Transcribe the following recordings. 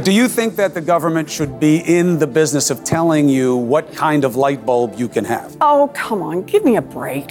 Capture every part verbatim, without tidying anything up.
Do you think that the government should be in the business of telling you what kind of light bulb you can have? Oh, come on, give me a break.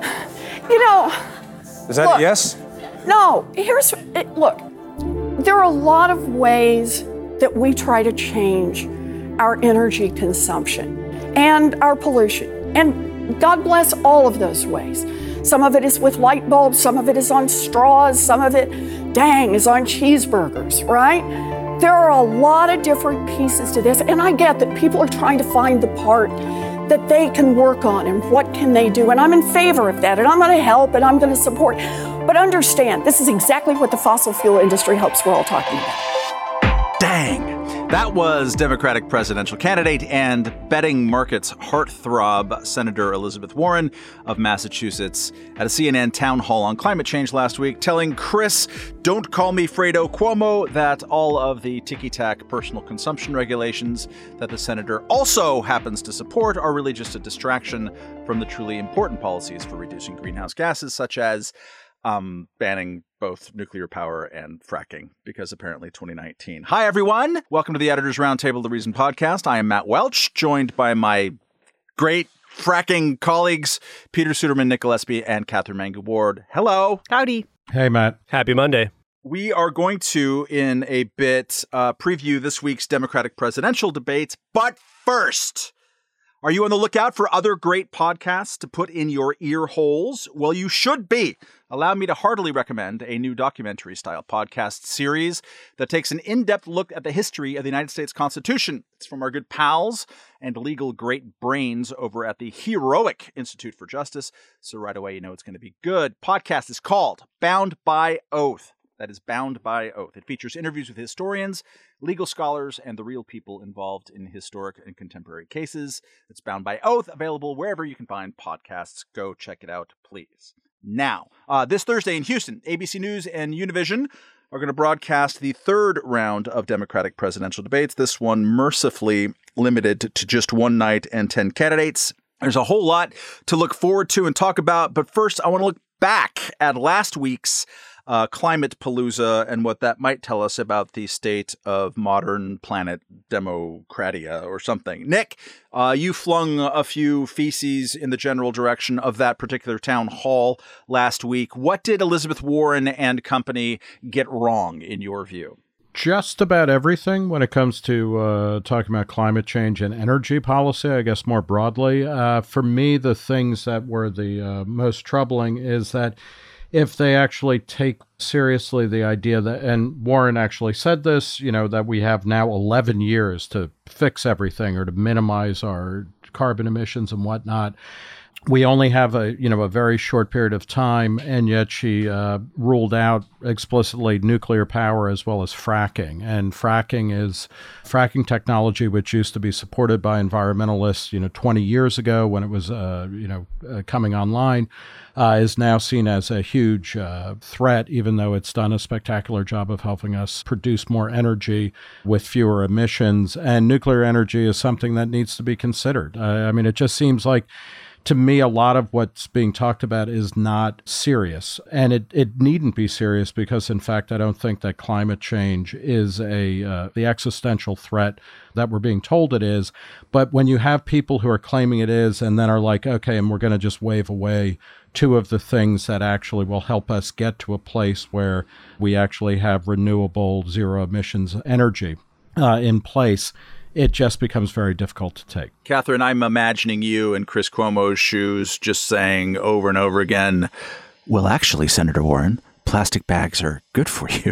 You know... Is that look, a yes? No, here's... It, look, there are a lot of ways that we try to change our energy consumption and our pollution. And God bless all of those ways. Some of it is with light bulbs, some of it is on straws, some of it, dang, is on cheeseburgers, right? There are a lot of different pieces to this, and I get that people are trying to find the part that they can work on and what can they do, and I'm in favor of that, and I'm going to help, and I'm going to support. But understand, this is exactly what the fossil fuel industry hopes we're all talking about. Dang. That was Democratic presidential candidate and betting markets heartthrob, Senator Elizabeth Warren of Massachusetts, at a C N N town hall on climate change last week, telling Chris, don't call me Fredo Cuomo, that all of the ticky-tack personal consumption regulations that the senator also happens to support are really just a distraction from the truly important policies for reducing greenhouse gases, such as um, banning both nuclear power and fracking, because apparently twenty nineteen. Hi, everyone. Welcome to the Editor's Roundtable, The Reason podcast. I am Matt Welch, joined by my great fracking colleagues, Peter Suderman, Nick Gillespie, and Catherine Mangu-Ward. Hello. Howdy. Hey, Matt. Happy Monday. We are going to, in a bit, uh, preview this week's Democratic presidential debates. But first, are you on the lookout for other great podcasts to put in your ear holes? Well, you should be. Allow me to heartily recommend a new documentary-style podcast series that takes an in-depth look at the history of the United States Constitution. It's from our good pals and legal great brains over at the Heroic Institute for Justice. So right away, you know it's going to be good. Podcast is called Bound by Oath. That is Bound by Oath. It features interviews with historians, legal scholars, and the real people involved in historic and contemporary cases. It's Bound by Oath, available wherever you can find podcasts. Go check it out, please. Now, uh, this Thursday in Houston, A B C News and Univision are going to broadcast the third round of Democratic presidential debates, this one mercifully limited to just one night and ten candidates. There's a whole lot to look forward to and talk about, but first I want to look back at last week's Uh, climate palooza and what that might tell us about the state of modern planet democratia or something. Nick, uh, you flung a few feces in the general direction of that particular town hall last week. What did Elizabeth Warren and company get wrong, in your view? Just about everything when it comes to uh, talking about climate change and energy policy, I guess more broadly. Uh, for me, the things that were the uh, most troubling is that if they actually take seriously the idea that, and Warren actually said this, you know, that we have now eleven years to fix everything or to minimize our carbon emissions and whatnot. We only have a, you know, a very short period of time, and yet she uh, ruled out explicitly nuclear power as well as fracking. And fracking is fracking technology, which used to be supported by environmentalists, you know, twenty years ago when it was, uh, you know, uh, coming online, uh, is now seen as a huge uh, threat, even though it's done a spectacular job of helping us produce more energy with fewer emissions. And nuclear energy is something that needs to be considered. Uh, I mean, it just seems like, to me, a lot of what's being talked about is not serious. And it, it needn't be serious because, in fact, I don't think that climate change is a uh, the existential threat that we're being told it is. But when you have people who are claiming it is and then are like, okay, and we're going to just wave away two of the things that actually will help us get to a place where we actually have renewable zero emissions energy uh, in place, it just becomes very difficult to take. Catherine, I'm imagining you in Chris Cuomo's shoes just saying over and over again, well, actually, Senator Warren, plastic bags are good for you.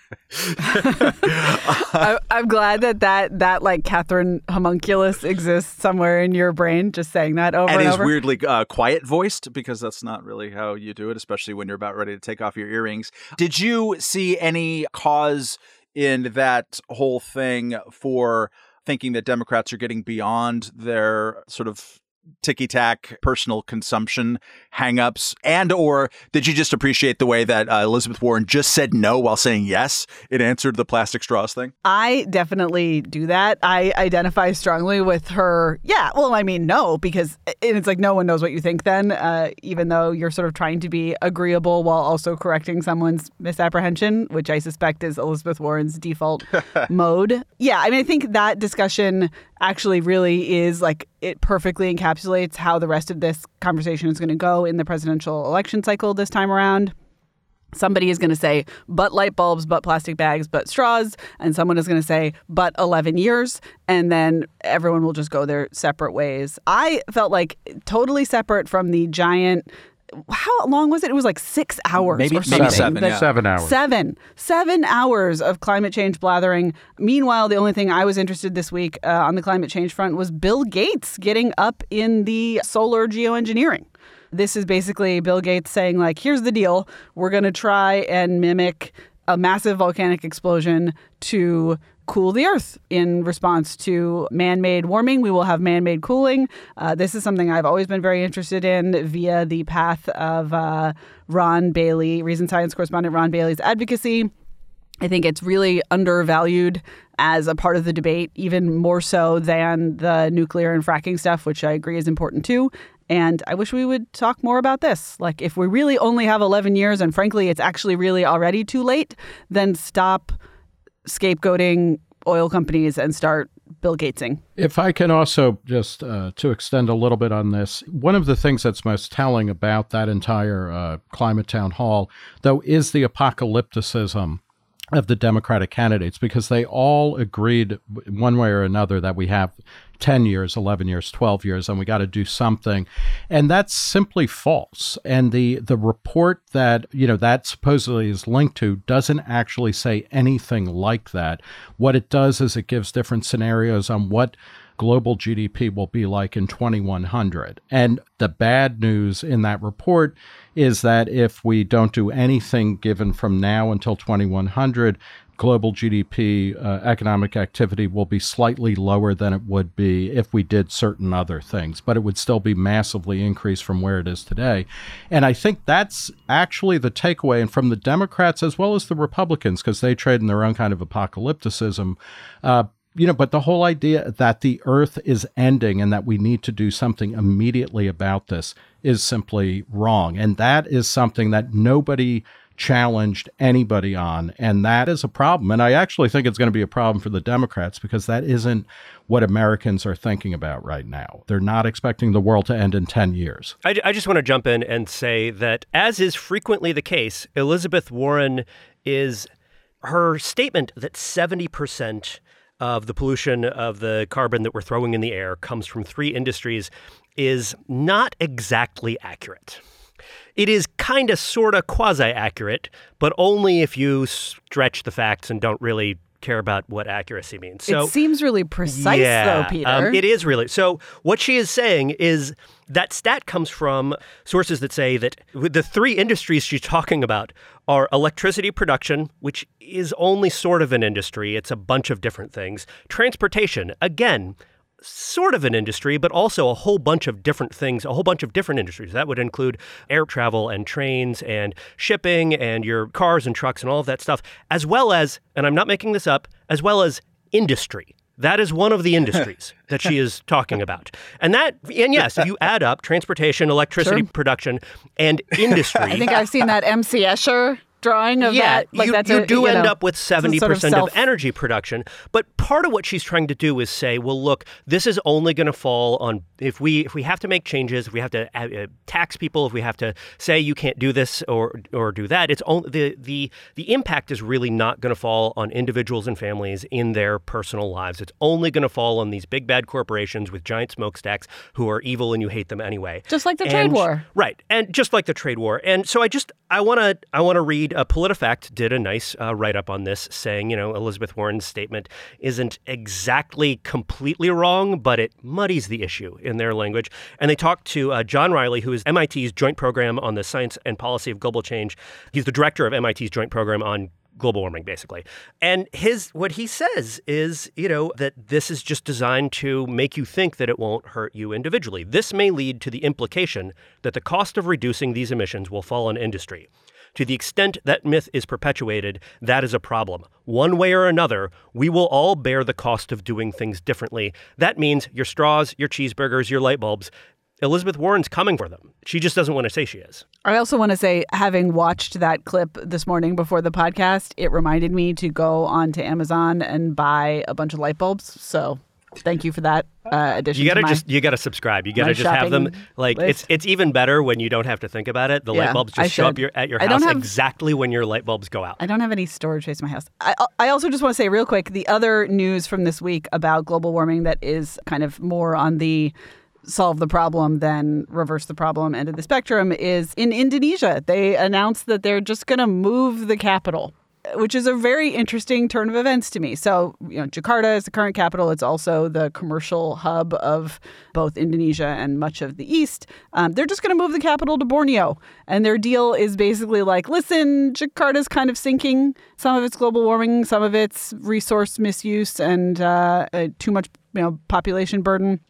I, I'm glad that that, that like Catherine homunculus exists somewhere in your brain, just saying that over and, and over. And is weirdly uh, quiet voiced, because that's not really how you do it, especially when you're about ready to take off your earrings. Did you see any cause in that whole thing for thinking that Democrats are getting beyond their sort of ticky-tack personal consumption hangups? And or did you just appreciate the way that uh, Elizabeth Warren just said no while saying yes? It answered the plastic straws thing? I definitely do that. I identify strongly with her. Yeah, well, I mean, no, because it's like no one knows what you think then, uh, even though you're sort of trying to be agreeable while also correcting someone's misapprehension, which I suspect is Elizabeth Warren's default mode. Yeah, I mean, I think that discussion actually really is like it perfectly encapsulates how the rest of this conversation is going to go in the presidential election cycle this time around. Somebody is going to say, but light bulbs, but plastic bags, but straws. And someone is going to say, but eleven years. And then everyone will just go their separate ways. I felt like totally separate from the giant. How long was it? It was like six hours maybe, or something. Maybe seven, yeah. Seven hours. Seven. Seven hours of climate change blathering. Meanwhile, the only thing I was interested this week uh, on the climate change front was Bill Gates getting up in the solar geoengineering. This is basically Bill Gates saying, like, here's the deal. We're going to try and mimic a massive volcanic explosion to cool the Earth in response to man-made warming. We will have man-made cooling. Uh, this is something I've always been very interested in via the path of uh, Ron Bailey, Reason Science correspondent Ron Bailey's advocacy. I think it's really undervalued as a part of the debate, even more so than the nuclear and fracking stuff, which I agree is important too. And I wish we would talk more about this. Like, if we really only have eleven years, and frankly, it's actually really already too late, then stop scapegoating oil companies and start Bill Gatesing. If I can also just uh, to extend a little bit on this, one of the things that's most telling about that entire uh, climate town hall, though, is the apocalypticism of the Democratic candidates, because they all agreed one way or another that we have ten years, eleven years, twelve years, and we got to do something. And that's simply false. And the the report that, you know, that supposedly is linked to doesn't actually say anything like that. What it does is it gives different scenarios on what global G D P will be like in twenty-one hundred. And the bad news in that report is that if we don't do anything given from now until twenty-one hundred, global G D P, uh, economic activity will be slightly lower than it would be if we did certain other things, but it would still be massively increased from where it is today. And I think that's actually the takeaway, and from the Democrats as well as the Republicans, because they trade in their own kind of apocalypticism. Uh, You know, but the whole idea that the Earth is ending and that we need to do something immediately about this is simply wrong. And that is something that nobody challenged anybody on. And that is a problem. And I actually think it's going to be a problem for the Democrats, because that isn't what Americans are thinking about right now. They're not expecting the world to end in ten years. I, I just want to jump in and say that, as is frequently the case, Elizabeth Warren is her statement that seventy percent of the pollution of the carbon that we're throwing in the air comes from three industries is not exactly accurate. It is kind of sort of quasi-accurate, but only if you stretch the facts and don't really care about what accuracy means. So, it seems really precise, yeah, though, Peter. Um, it is really. So what she is saying is that stat comes from sources that say that the three industries she's talking about are electricity production, which is only sort of an industry. It's a bunch of different things. Transportation, again, sort of an industry, but also a whole bunch of different things, a whole bunch of different industries. That would include air travel and trains and shipping and your cars and trucks and all of that stuff, as well as, and I'm not making this up, as well as industry. That is one of the industries that she is talking about. And that, and yes, if you add up transportation, electricity Sure. production, and industry. I think I've seen that M C Escher drawing of yeah, that. Like you, that's you a, do you end know, up with seventy percent sort of self- of energy production. But part of what she's trying to do is say, well, look, this is only going to fall on if we if we have to make changes, if we have to uh, tax people, if we have to say you can't do this or or do that. It's only the the the impact is really not going to fall on individuals and families in their personal lives. It's only going to fall on these big bad corporations with giant smokestacks who are evil and you hate them anyway. Just like the and, trade war, right? And just like the trade war. And so I just I want to I want to read a PolitiFact did a nice uh, write-up on this saying, you know, Elizabeth Warren's statement isn't exactly completely wrong, but it muddies the issue in their language. And they talked to uh, John Riley, who is M I T's Joint Program on the Science and Policy of Global Change. He's the director of M I T's Joint Program on global warming, basically. And his what he says is, you know, that this is just designed to make you think that it won't hurt you individually. This may lead to the implication that the cost of reducing these emissions will fall on industry. To the extent that myth is perpetuated, that is a problem. One way or another, we will all bear the cost of doing things differently. That means your straws, your cheeseburgers, your light bulbs. Elizabeth Warren's coming for them. She just doesn't want to say she is. I also want to say, having watched that clip this morning before the podcast, it reminded me to go onto Amazon and buy a bunch of light bulbs. So thank you for that uh, addition. You gotta to my, just you gotta subscribe. You gotta just have them like list. it's it's even better when you don't have to think about it. The Yeah, light bulbs I just show up should. your, at your I don't house have- exactly when your light bulbs go out. I don't have any storage space in my house. I, I also just want to say real quick, the other news from this week about global warming that is kind of more on the solve the problem than reverse the problem end of the spectrum is in Indonesia. They announced that they're just going to move the capital, which is a very interesting turn of events to me. So, you know, Jakarta is the current capital. It's also the commercial hub of both Indonesia and much of the East. Um, they're just going to move the capital to Borneo. And their deal is basically like, listen, Jakarta's kind of sinking. Some of it's global warming, some of it's resource misuse and uh, uh, too much, you know, population burden.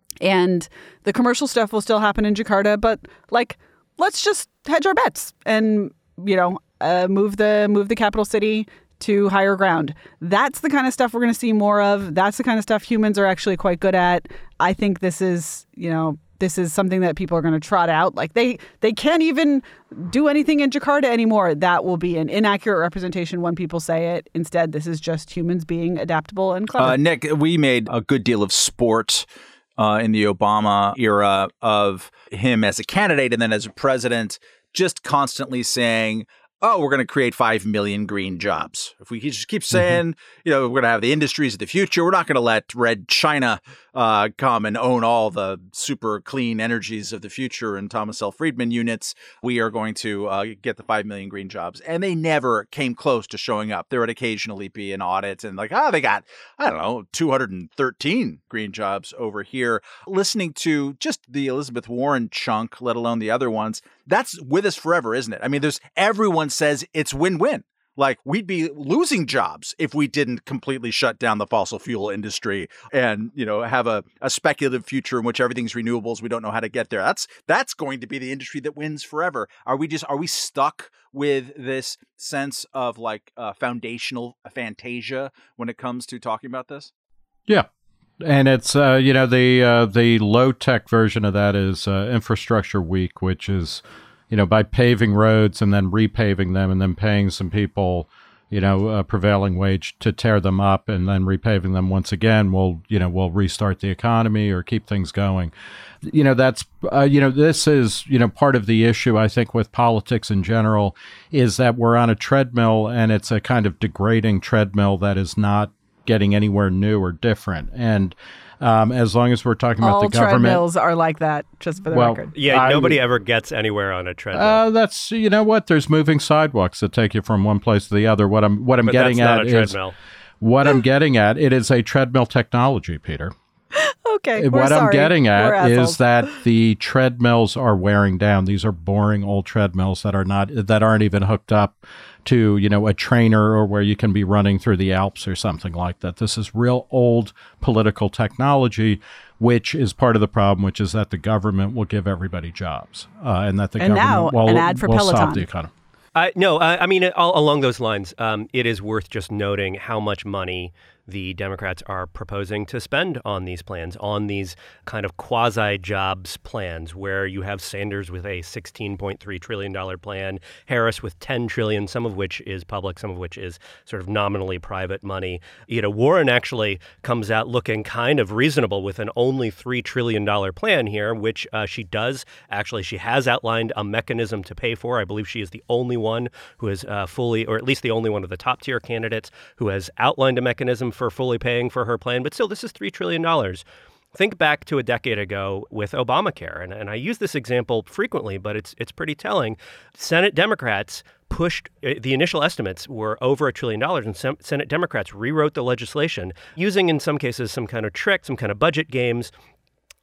And the commercial stuff will still happen in Jakarta, but like, let's just hedge our bets and, you know, uh, move the move the capital city to higher ground. That's the kind of stuff we're going to see more of. That's the kind of stuff humans are actually quite good at. I think this is, you know, this is something that people are going to trot out. Like they they can't even do anything in Jakarta anymore. That will be an inaccurate representation when people say it. Instead, this is just humans being adaptable and clever. Uh, Nick, we made a good deal of sport Uh, in the Obama era of him as a candidate and then as a president, just constantly saying, oh, we're going to create five million green jobs. If we just keep saying, mm-hmm. you know, we're going to have the industries of the future, we're not going to let Red China uh, come and own all the super clean energies of the future and Thomas L. Friedman units. We are going to uh, get the five million green jobs. And they never came close to showing up. There would occasionally be an audit and like, oh, they got, I don't know, two hundred thirteen green jobs over here. Listening to just the Elizabeth Warren chunk, let alone the other ones, that's with us forever, isn't it? I mean, there's everyone says it's win-win. Like, we'd be losing jobs if we didn't completely shut down the fossil fuel industry and, you know, have a, a speculative future in which everything's renewables. We don't know how to get there. That's that's going to be the industry that wins forever. Are we just are we stuck with this sense of like uh, foundational fantasia when it comes to talking about this? Yeah. And it's, uh, you know, the uh, the low-tech version of that is uh, Infrastructure Week, which is, you know, by paving roads and then repaving them and then paying some people, you know, a prevailing wage to tear them up and then repaving them once again will, you know, will restart the economy or keep things going. You know, that's, uh, you know, this is, you know, part of the issue, I think, with politics in general is that we're on a treadmill and it's a kind of degrading treadmill that is not getting anywhere new or different. And um, as long as we're talking about All the government, treadmills are like that, just for the well, record. Yeah, I- nobody ever gets anywhere on a treadmill. Uh, that's, you know what? There's moving sidewalks that take you from one place to the other. What I'm what I'm but getting that's not at a is treadmill. what I'm getting at. It is a treadmill technology, Peter. Okay, we're What I'm sorry. getting We're at assholes. is that the treadmills are wearing down. These are boring old treadmills that are not that aren't even hooked up to, you know, a trainer or where you can be running through the Alps or something like that. This is real old political technology, which is part of the problem, which is that the government will give everybody jobs, uh, and that the And government now, will, an ad for will stop Peloton. the economy. I, no, I, I mean, all, along those lines, um, it is worth just noting how much money the Democrats are proposing to spend on these plans, on these kind of quasi-jobs plans, where you have Sanders with a sixteen point three trillion dollars plan, Harris with ten trillion dollars, some of which is public, some of which is sort of nominally private money. You know, Warren actually comes out looking kind of reasonable with an only three trillion dollars plan here, which uh, she does. Actually, she has outlined a mechanism to pay for. I believe she is the only one who has uh, fully, or at least the only one of the top-tier candidates who has outlined a mechanism for fully paying for her plan. But still, this is three trillion dollars. Think back to a decade ago with Obamacare, and, and I use this example frequently, but it's it's pretty telling. Senate Democrats pushed, the initial estimates were over a trillion dollars, and some Senate Democrats rewrote the legislation using, in some cases, some kind of trick, some kind of budget games.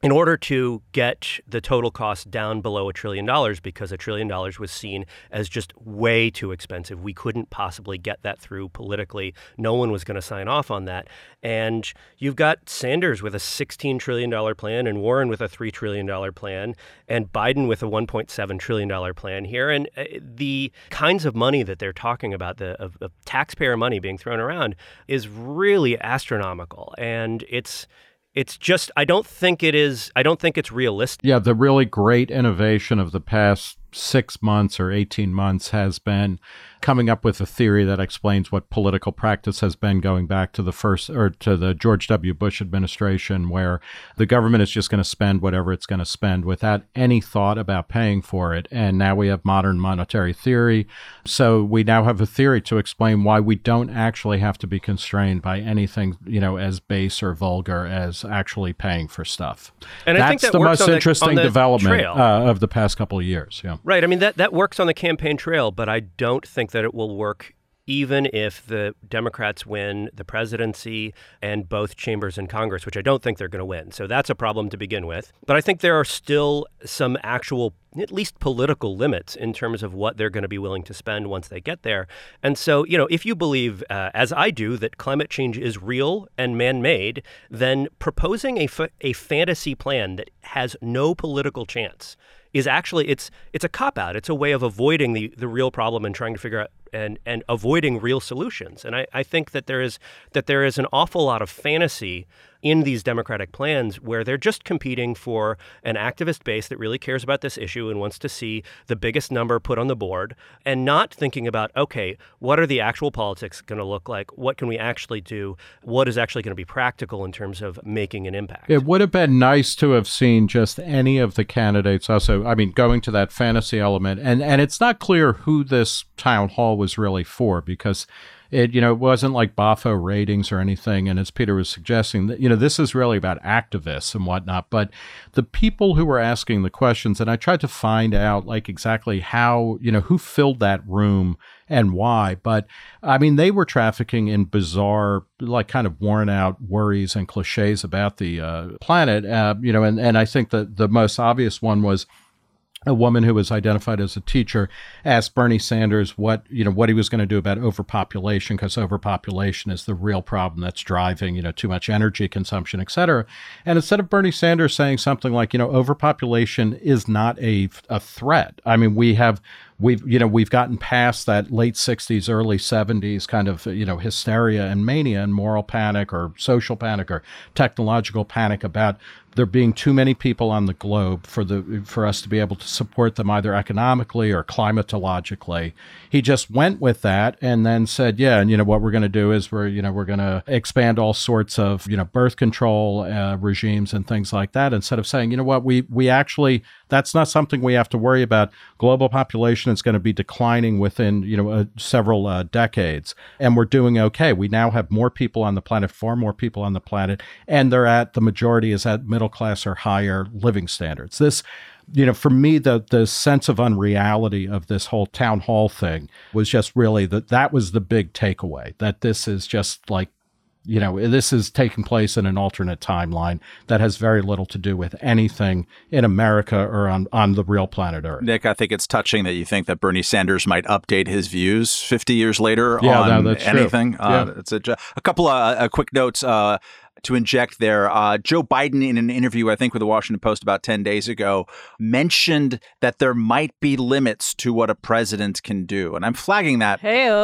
in order to get the total cost down below a trillion dollars, because a trillion dollars was seen as just way too expensive. We couldn't possibly get that through politically. No one was going to sign off on that. And you've got Sanders with a sixteen trillion dollars plan and Warren with a three trillion dollars plan and Biden with a one point seven trillion dollars plan here. And the kinds of money that they're talking about, the of, of taxpayer money being thrown around, is really astronomical. And it's It's just, I don't think it is, I don't think it's realistic. Yeah, the really great innovation of the past six months or eighteen months has been coming up with a theory that explains what political practice has been going back to the first or to the George W. Bush administration, where the government is just going to spend whatever it's going to spend without any thought about paying for it. And now we have modern monetary theory. So we now have a theory to explain why we don't actually have to be constrained by anything, you know, as base or vulgar as actually paying for stuff. And That's I think that the works most on the, interesting on the development trail. Uh, of the past couple of years. Yeah. Right. I mean, that, that works on the campaign trail, but I don't think that it will work even if the Democrats win the presidency and both chambers in Congress, which I don't think they're going to win. So that's a problem to begin with. But I think there are still some actual, at least political limits in terms of what they're going to be willing to spend once they get there. And so, you know, if you believe, uh, as I do, that climate change is real and man-made, then proposing a, f- a fantasy plan that has no political chance is actually, it's it's a cop-out. It's a way of avoiding the, the real problem and trying to figure out and, and avoiding real solutions. And I, I think that there is that there is an awful lot of fantasy in these Democratic plans where they're just competing for an activist base that really cares about this issue and wants to see the biggest number put on the board, and not thinking about, okay, what are the actual politics going to look like? What can we actually do? What is actually going to be practical in terms of making an impact? It would have been nice to have seen just any of the candidates also, I mean, going to that fantasy element. And, and it's not clear who this town hall was really for, because It, you know, it wasn't like B A F O ratings or anything. And as Peter was suggesting, that, you know, this is really about activists and whatnot. But the people who were asking the questions, and I tried to find out like exactly how, you know, who filled that room and why. But I mean, they were trafficking in bizarre, like kind of worn out worries and cliches about the uh, planet, uh, you know, and, and I think that the most obvious one was a woman who was identified as a teacher asked Bernie Sanders what, you know, what he was going to do about overpopulation, because overpopulation is the real problem that's driving, you know, too much energy consumption, et cetera. And instead of Bernie Sanders saying something like, you know, overpopulation is not a, a threat. I mean, we have, we've, you know, we've gotten past that late sixties, early seventies kind of, you know, hysteria and mania and moral panic or social panic or technological panic about there being too many people on the globe for the for us to be able to support them either economically or climatologically. He just went with that and then said, yeah, and you know what we're going to do is we're you know we're going to expand all sorts of you know birth control uh, regimes and things like that, instead of saying, you know what, we we actually that's not something we have to worry about. Global population is going to be declining within you know uh, several uh, decades, and we're doing okay. We now have more people on the planet, far more people on the planet, and they're at the majority is at middle class or higher living standards. This, you know, for me, the the sense of unreality of this whole town hall thing was just really that that was the big takeaway, that this is just like, you know, this is taking place in an alternate timeline that has very little to do with anything in America or on, on the real planet Earth. Nick, I think it's touching that you think that Bernie Sanders might update his views fifty years later yeah, on no, that's anything. True. Uh, yeah. It's a, a couple of uh, quick notes uh, to inject there. Uh, Joe Biden, in an interview, I think, with the Washington Post about ten days ago, mentioned that there might be limits to what a president can do. And I'm flagging that.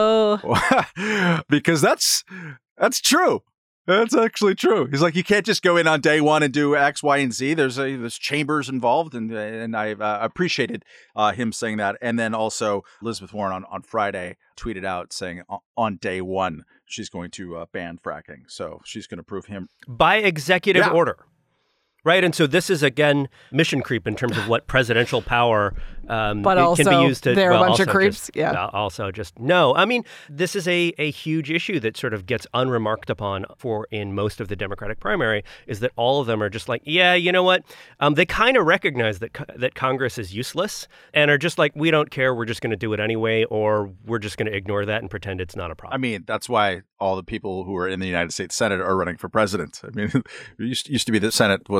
Hey-o. because that's that's true. That's actually true. He's like, you can't just go in on day one and do X, Y, and Z. There's a, there's chambers involved, and and I uh, appreciated uh, him saying that. And then also Elizabeth Warren on, on Friday tweeted out saying on day one she's going to uh, ban fracking. So she's going to prove him by executive yeah. order. Right. And so this is, again, mission creep in terms of what presidential power um, but it also, can be used to. they're well, a bunch of also creeps. Just, yeah. uh, also just no. I mean, this is a, a huge issue that sort of gets unremarked upon for in most of the Democratic primary, is that all of them are just like, yeah, you know what? Um, they kind of recognize that that Congress is useless and are just like, we don't care. We're just going to do it anyway, or we're just going to ignore that and pretend it's not a problem. I mean, that's why all the people who are in the United States Senate are running for president. I mean, it used, used to be that Senate was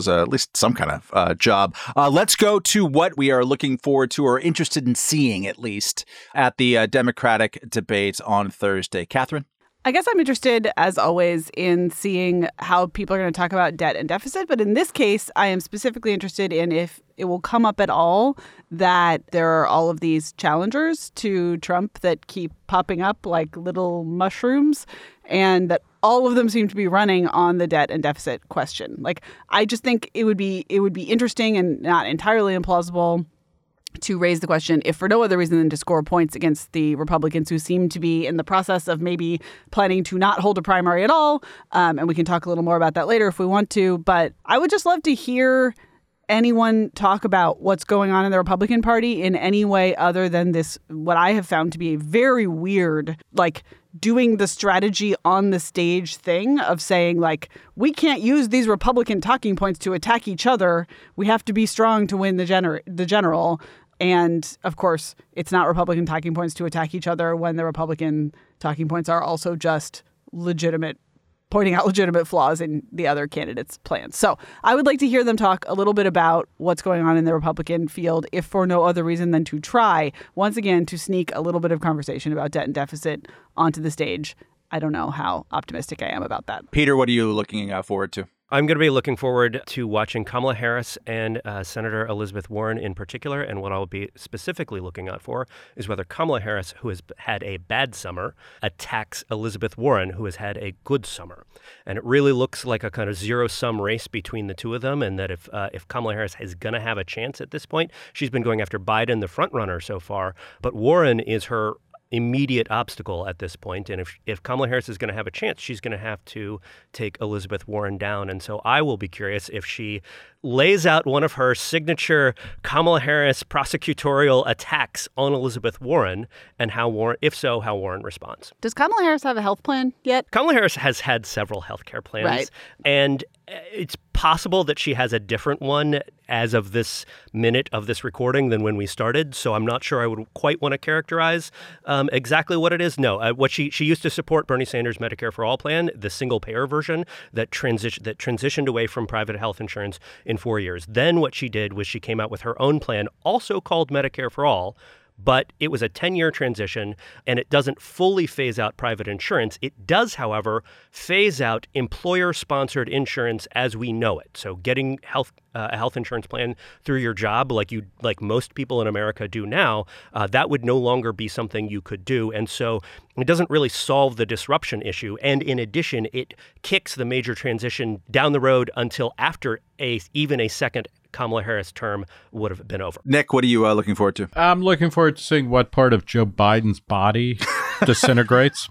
uh, at least some kind of uh, job. Uh, let's go to what we are looking forward to or interested in seeing, at least, at the uh, Democratic debate on Thursday. Catherine? I guess I'm interested, as always, in seeing how people are going to talk about debt and deficit. But in this case, I am specifically interested in if it will come up at all that there are all of these challengers to Trump that keep popping up like little mushrooms, and that all of them seem to be running on the debt and deficit question. Like, I just think it would be it would be interesting and not entirely implausible to raise the question, if for no other reason than to score points against the Republicans who seem to be in the process of maybe planning to not hold a primary at all. Um, and we can talk a little more about that later if we want to. But I would just love to hear anyone talk about what's going on in the Republican Party in any way other than this, what I have found to be a very weird, like, doing the strategy on the stage thing of saying, like, we can't use these Republican talking points to attack each other. We have to be strong to win the gener- the general. And, of course, it's not Republican talking points to attack each other when the Republican talking points are also just legitimate, pointing out legitimate flaws in the other candidates' plans. So I would like to hear them talk a little bit about what's going on in the Republican field, if for no other reason than to try, once again, to sneak a little bit of conversation about debt and deficit onto the stage. I don't know how optimistic I am about that. Peter, what are you looking uh, forward to? I'm going to be looking forward to watching Kamala Harris and uh, Senator Elizabeth Warren in particular. And what I'll be specifically looking out for is whether Kamala Harris, who has had a bad summer, attacks Elizabeth Warren, who has had a good summer. And it really looks like a kind of zero-sum race between the two of them. And that if uh, if Kamala Harris is going to have a chance at this point, she's been going after Biden, the front runner so far. But Warren is her immediate obstacle at this point. And if if Kamala Harris is going to have a chance, she's going to have to take Elizabeth Warren down. And so I will be curious if she lays out one of her signature Kamala Harris prosecutorial attacks on Elizabeth Warren, and how Warren, if so, how Warren responds. Does Kamala Harris have a health plan yet? Kamala Harris has had several health care plans. Right. And it's possible that she has a different one as of this minute of this recording than when we started. So I'm not sure I would quite want to characterize um, exactly what it is. No, uh, what she she used to support Bernie Sanders' Medicare for All plan, the single payer version that transition that transitioned away from private health insurance in four years. Then what she did was she came out with her own plan, also called Medicare for All. But it was a ten-year transition, and it doesn't fully phase out private insurance. It does, however, phase out employer-sponsored insurance as we know it. So getting health uh, a health insurance plan through your job, like you like most people in America do now, uh, that would no longer be something you could do. And so it doesn't really solve the disruption issue. And in addition, it kicks the major transition down the road until after a even a second Kamala Harris term would have been over. Nick, what are you uh, looking forward to? I'm looking forward to seeing what part of Joe Biden's body disintegrates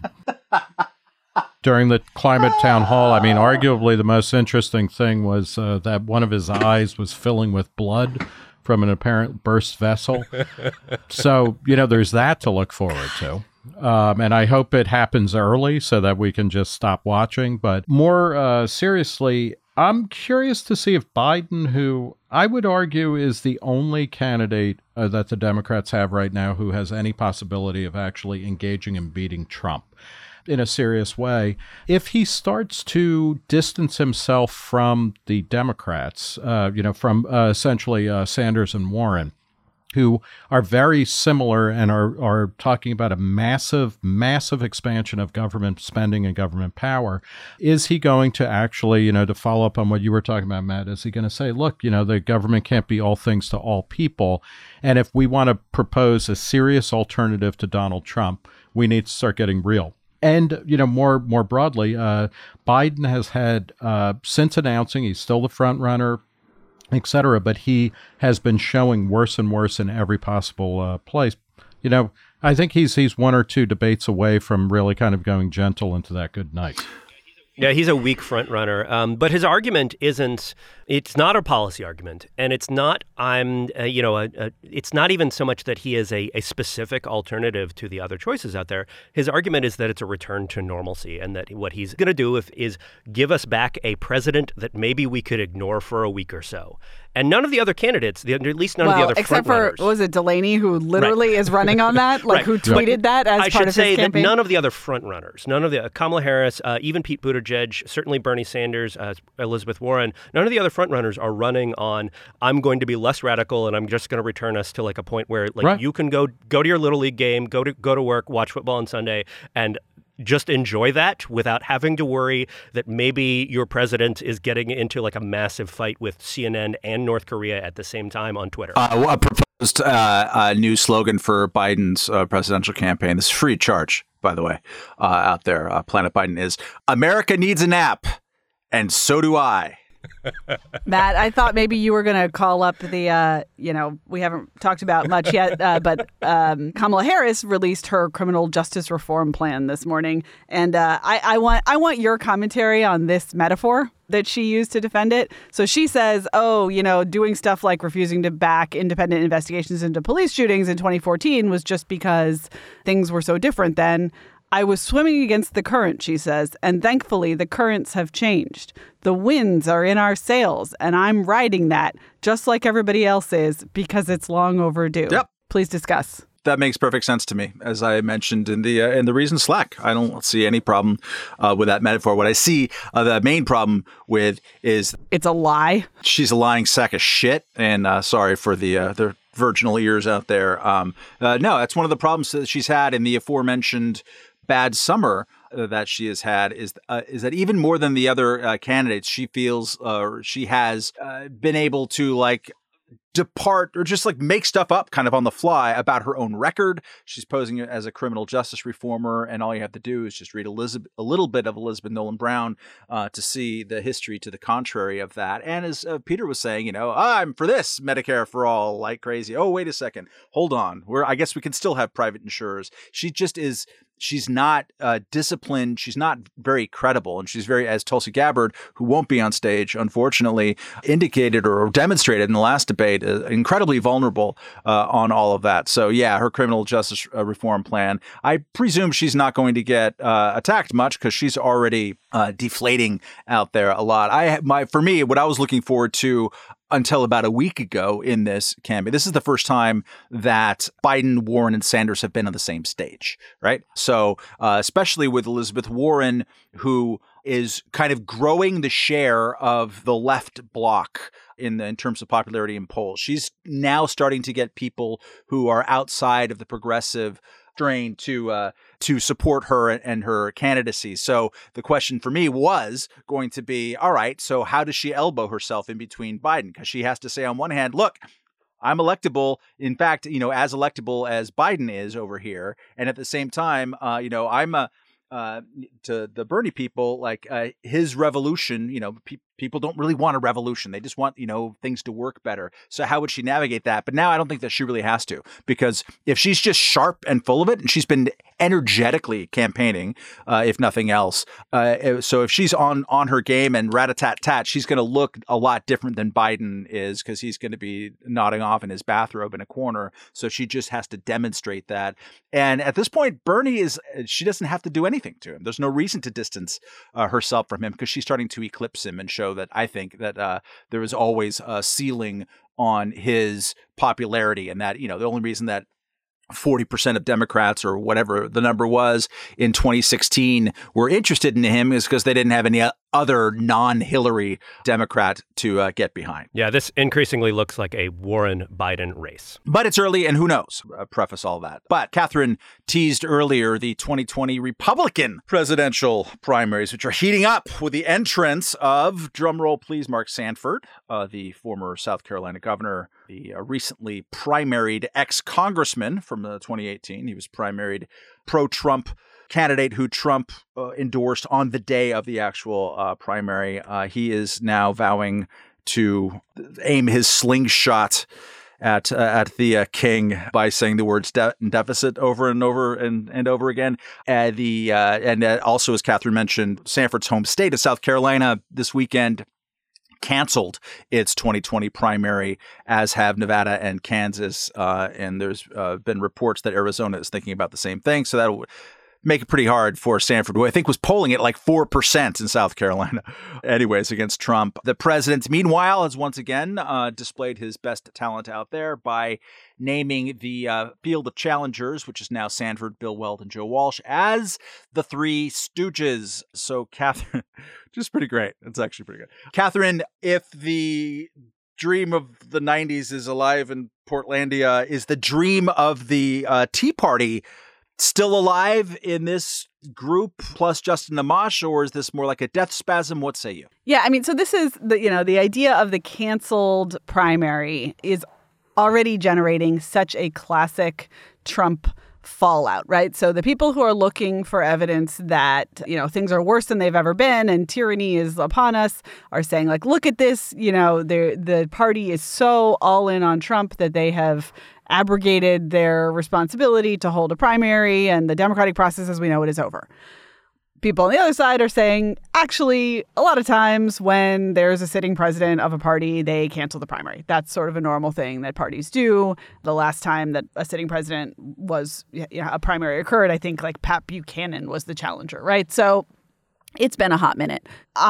during the climate town hall. I mean, arguably the most interesting thing was uh, that one of his eyes was filling with blood from an apparent burst vessel. So, you know, there's that to look forward to. Um, and I hope it happens early so that we can just stop watching. But more uh, seriously, I'm curious to see if Biden, who I would argue is the only candidate uh, that the Democrats have right now who has any possibility of actually engaging and beating Trump in a serious way, if he starts to distance himself from the Democrats, uh, you know, from uh, essentially uh, Sanders and Warren, who are very similar and are, are talking about a massive, massive expansion of government spending and government power. Is he going to actually, you know, to follow up on what you were talking about, Matt, is he going to say, look, you know, the government can't be all things to all people. And if we want to propose a serious alternative to Donald Trump, we need to start getting real. And, you know, more more broadly, uh, Biden has had, uh, since announcing he's still the front runner, et cetera, but he has been showing worse and worse in every possible uh, place. You know, I think he's he's one or two debates away from really kind of going gentle into that good night. Yeah, he's a weak front runner. Um, but his argument isn't, it's not a policy argument. And it's not, I'm, uh, you know, a, a, it's not even so much that he is a, a specific alternative to the other choices out there. His argument is that it's a return to normalcy, and that what he's going to do if, is give us back a president that maybe we could ignore for a week or so. And none of the other candidates, the, at least none well, of the other except front for, runners. was it Delaney who literally right. is running on that? Like right. who tweeted right. that as I part of his campaign? I should say that none of the other front runners, none of the, uh, Kamala Harris, uh, even Pete Buttigieg, certainly Bernie Sanders, uh, Elizabeth Warren, none of the other front frontrunners are running on, I'm going to be less radical and I'm just going to return us to like a point where like right. you can go go to your Little League game, go to go to work, watch football on Sunday, and just enjoy that without having to worry that maybe your president is getting into like a massive fight with C N N and North Korea at the same time on Twitter. Uh, a proposed uh, uh, new slogan for Biden's uh, presidential campaign. This is free of charge, by the way, uh, out there. Uh, Planet Biden is America needs a nap, and so do I. Matt, I thought maybe you were going to call up the, uh, you know, we haven't talked about much yet, uh, but um, Kamala Harris released her criminal justice reform plan this morning. And uh, I, I want I want your commentary on this metaphor that she used to defend it. So she says, oh, you know, doing stuff like refusing to back independent investigations into police shootings in twenty fourteen was just because things were so different then. I was swimming against the current, she says, and thankfully the currents have changed. The winds are in our sails, and I'm riding that just like everybody else is because it's long overdue. Yep. Please discuss. That makes perfect sense to me, as I mentioned in the uh, in the reason Slack. I don't see any problem uh, with that metaphor. What I see uh, the main problem with is it's a lie. She's a lying sack of shit, and uh, sorry for the uh, the virginal ears out there. Um, uh, no, that's one of the problems that she's had in the aforementioned bad summer uh, that she has had is uh, is that even more than the other uh, candidates, she feels uh, she has uh, been able to like depart or just like make stuff up kind of on the fly about her own record. She's posing as a criminal justice reformer, and all you have to do is just read Elizabeth, a little bit of Elizabeth Nolan Brown uh, to see the history to the contrary of that. And as uh, Peter was saying, you know, I'm for this Medicare for all like crazy. Oh, wait a second. Hold on. We're, I guess we can still have private insurers. She just is She's not uh, disciplined. She's not very credible. And she's very, as Tulsi Gabbard, who won't be on stage, unfortunately, indicated or demonstrated in the last debate, uh, incredibly vulnerable uh, on all of that. So, yeah, her criminal justice uh, reform plan, I presume she's not going to get uh, attacked much because she's already uh, deflating out there a lot. I, my, for me, what I was looking forward to until about a week ago in this campaign, this is the first time that Biden, Warren, and Sanders have been on the same stage, right? So uh, especially with Elizabeth Warren, who is kind of growing the share of the left bloc in the, in terms of popularity in polls. She's now starting to get people who are outside of the progressive strain to uh, to support her and her candidacy. So the question for me was going to be, all right, so how does she elbow herself in between Biden? Because she has to say on one hand, look, I'm electable. In fact, you know, as electable as Biden is over here. And at the same time, uh, you know, I'm a uh, to the Bernie people, like uh, his revolution, you know, pe- people don't really want a revolution. They just want, you know, things to work better. So how would she navigate that? But now I don't think that she really has to, because if she's just sharp and full of it, and she's been energetically campaigning, uh, if nothing else. Uh, so if she's on on her game and rat-a-tat-tat, she's going to look a lot different than Biden is, because he's going to be nodding off in his bathrobe in a corner. So she just has to demonstrate that. And at this point, Bernie is, she doesn't have to do anything to him. There's no reason to distance uh, herself from him, because she's starting to eclipse him and show that I think that uh, there is always a ceiling on his popularity, and that, you know, the only reason that forty percent of Democrats, or whatever the number was in twenty sixteen, were interested in him is because they didn't have any other non-Hillary Democrat to uh, get behind. Yeah, this increasingly looks like a Warren-Biden race. But it's early, and who knows? Uh, preface all that. But Catherine teased earlier the twenty twenty Republican presidential primaries, which are heating up with the entrance of, drumroll please, Mark Sanford, uh, the former South Carolina governor, the uh, recently primaried ex-congressman from uh, twenty eighteen. He was primaried pro-Trump candidate who Trump uh, endorsed on the day of the actual uh, primary. Uh, he is now vowing to aim his slingshot at uh, at the uh, king by saying the words de- deficit over and over and, and over again. Uh, the uh, and uh, also, as Catherine mentioned, Sanford's home state of South Carolina this weekend canceled its twenty twenty primary, as have Nevada and Kansas. Uh, and there's uh, been reports that Arizona is thinking about the same thing. So that'll make it pretty hard for Sanford, who I think was polling at like four percent in South Carolina, anyways, against Trump. The president, meanwhile, has once again uh, displayed his best talent out there by naming the uh, field of challengers, which is now Sanford, Bill Weld, and Joe Walsh, as the Three Stooges. So, Catherine, just pretty great. It's actually pretty good. Catherine, if the dream of the nineties is alive in Portlandia, is the dream of the uh, Tea Party still alive in this group plus Justin Amash, or is this more like a death spasm? What say you? Yeah, I mean, so this is the, you know, the idea of the canceled primary is already generating such a classic Trump fallout, right? So the people who are looking for evidence that, you know, things are worse than they've ever been and tyranny is upon us are saying, like, look at this, you know, the the party is so all in on Trump that they have abrogated their responsibility to hold a primary, and the democratic process as we know it is over. People on the other side are saying, actually, a lot of times when there's a sitting president of a party, they cancel the primary. That's sort of a normal thing that parties do. The last time that a sitting president was, you know, a primary occurred, I think like Pat Buchanan was the challenger, right? So it's been a hot minute.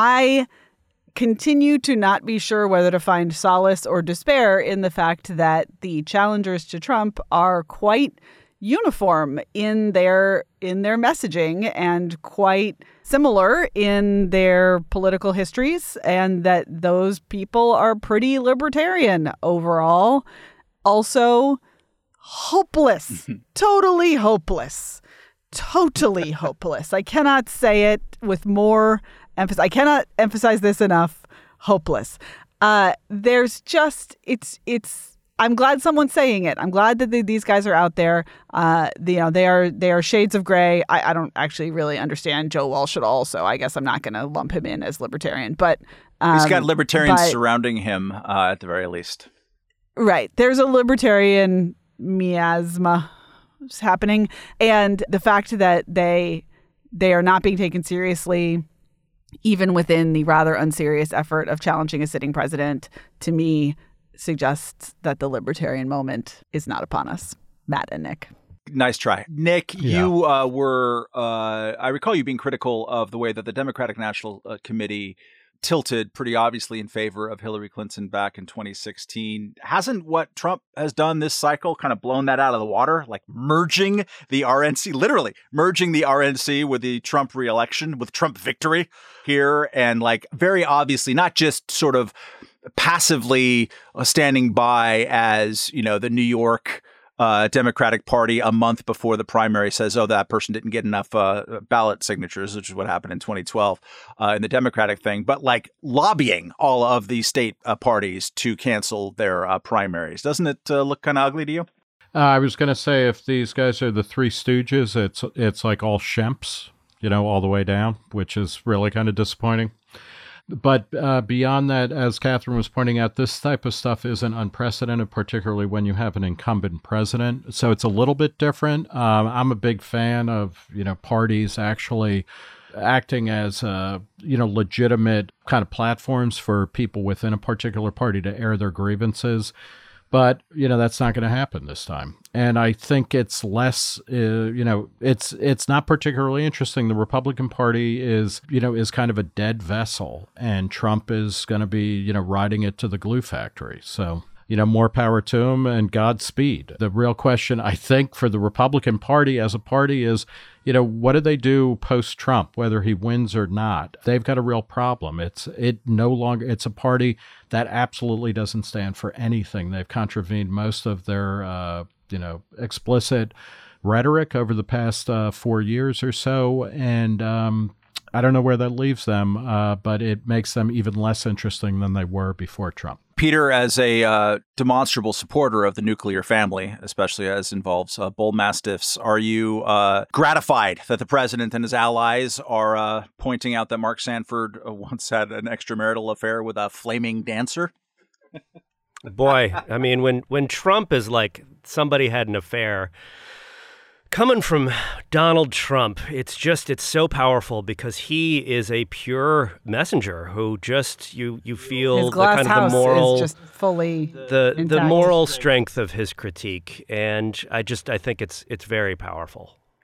I continue to not be sure whether to find solace or despair in the fact that the challengers to Trump are quite uniform in their in their messaging and quite similar in their political histories, and that those people are pretty libertarian overall. Also hopeless, totally hopeless, totally hopeless. I cannot say it with more emphasis. I cannot emphasize this enough. Hopeless. Uh, there's just it's it's. I'm glad someone's saying it. I'm glad that the, these guys are out there. Uh, the, you know, they are they are shades of gray. I, I don't actually really understand Joe Walsh at all, so I guess I'm not going to lump him in as libertarian. But um, he's got libertarians but, surrounding him uh, at the very least. Right. There's a libertarian miasma happening, and the fact that they they are not being taken seriously, even within the rather unserious effort of challenging a sitting president, to me suggests that the libertarian moment is not upon us. Matt and Nick. Nice try. Nick, Yeah. you uh, were, uh, I recall you being critical of the way that the Democratic National uh, Committee tilted pretty obviously in favor of Hillary Clinton back in twenty sixteen. Hasn't what Trump has done this cycle kind of blown that out of the water, like merging the R N C, literally merging the R N C with the Trump reelection, with Trump victory here, and like very obviously not just sort of passively standing by as, you know, the New York uh, Democratic Party a month before the primary says, oh, that person didn't get enough uh, ballot signatures, which is what happened in twenty twelve uh, in the Democratic thing, but like lobbying all of the state uh, parties to cancel their uh, primaries. Doesn't it uh, look kind of ugly to you? Uh, I was going to say, if these guys are the Three Stooges, it's it's like all Shemps, you know, all the way down, which is really kind of disappointing. But uh, beyond that, as Catherine was pointing out, this type of stuff isn't unprecedented, particularly when you have an incumbent president. So it's a little bit different. Um, I'm a big fan of, you know, parties actually acting as, uh, you know, legitimate kind of platforms for people within a particular party to air their grievances. But, you know, that's not going to happen this time. And I think it's less, uh, you know, it's it's not particularly interesting. The Republican Party is, you know, is kind of a dead vessel, and Trump is going to be, you know, riding it to the glue factory. So, you know, more power to him and Godspeed. The real question, I think, for the Republican Party as a party is, you know, what do they do post-Trump, whether he wins or not? They've got a real problem. It's it no longer, it's a party that absolutely doesn't stand for anything. They've contravened most of their, uh, you know, explicit rhetoric over the past uh, four years or so. And um, I don't know where that leaves them, uh, but it makes them even less interesting than they were before Trump. Peter, as a uh, demonstrable supporter of the nuclear family, especially as involves uh, bull mastiffs, are you uh, gratified that the president and his allies are uh, pointing out that Mark Sanford uh, once had an extramarital affair with a flaming dancer? Boy, I mean, when, when Trump is like, somebody had an affair, coming from Donald Trump, it's just, it's so powerful because he is a pure messenger who just, you you feel His the glass kind of house the moral, is just fully the the intact. moral strength of his critique. And I just, I think it's it's very powerful.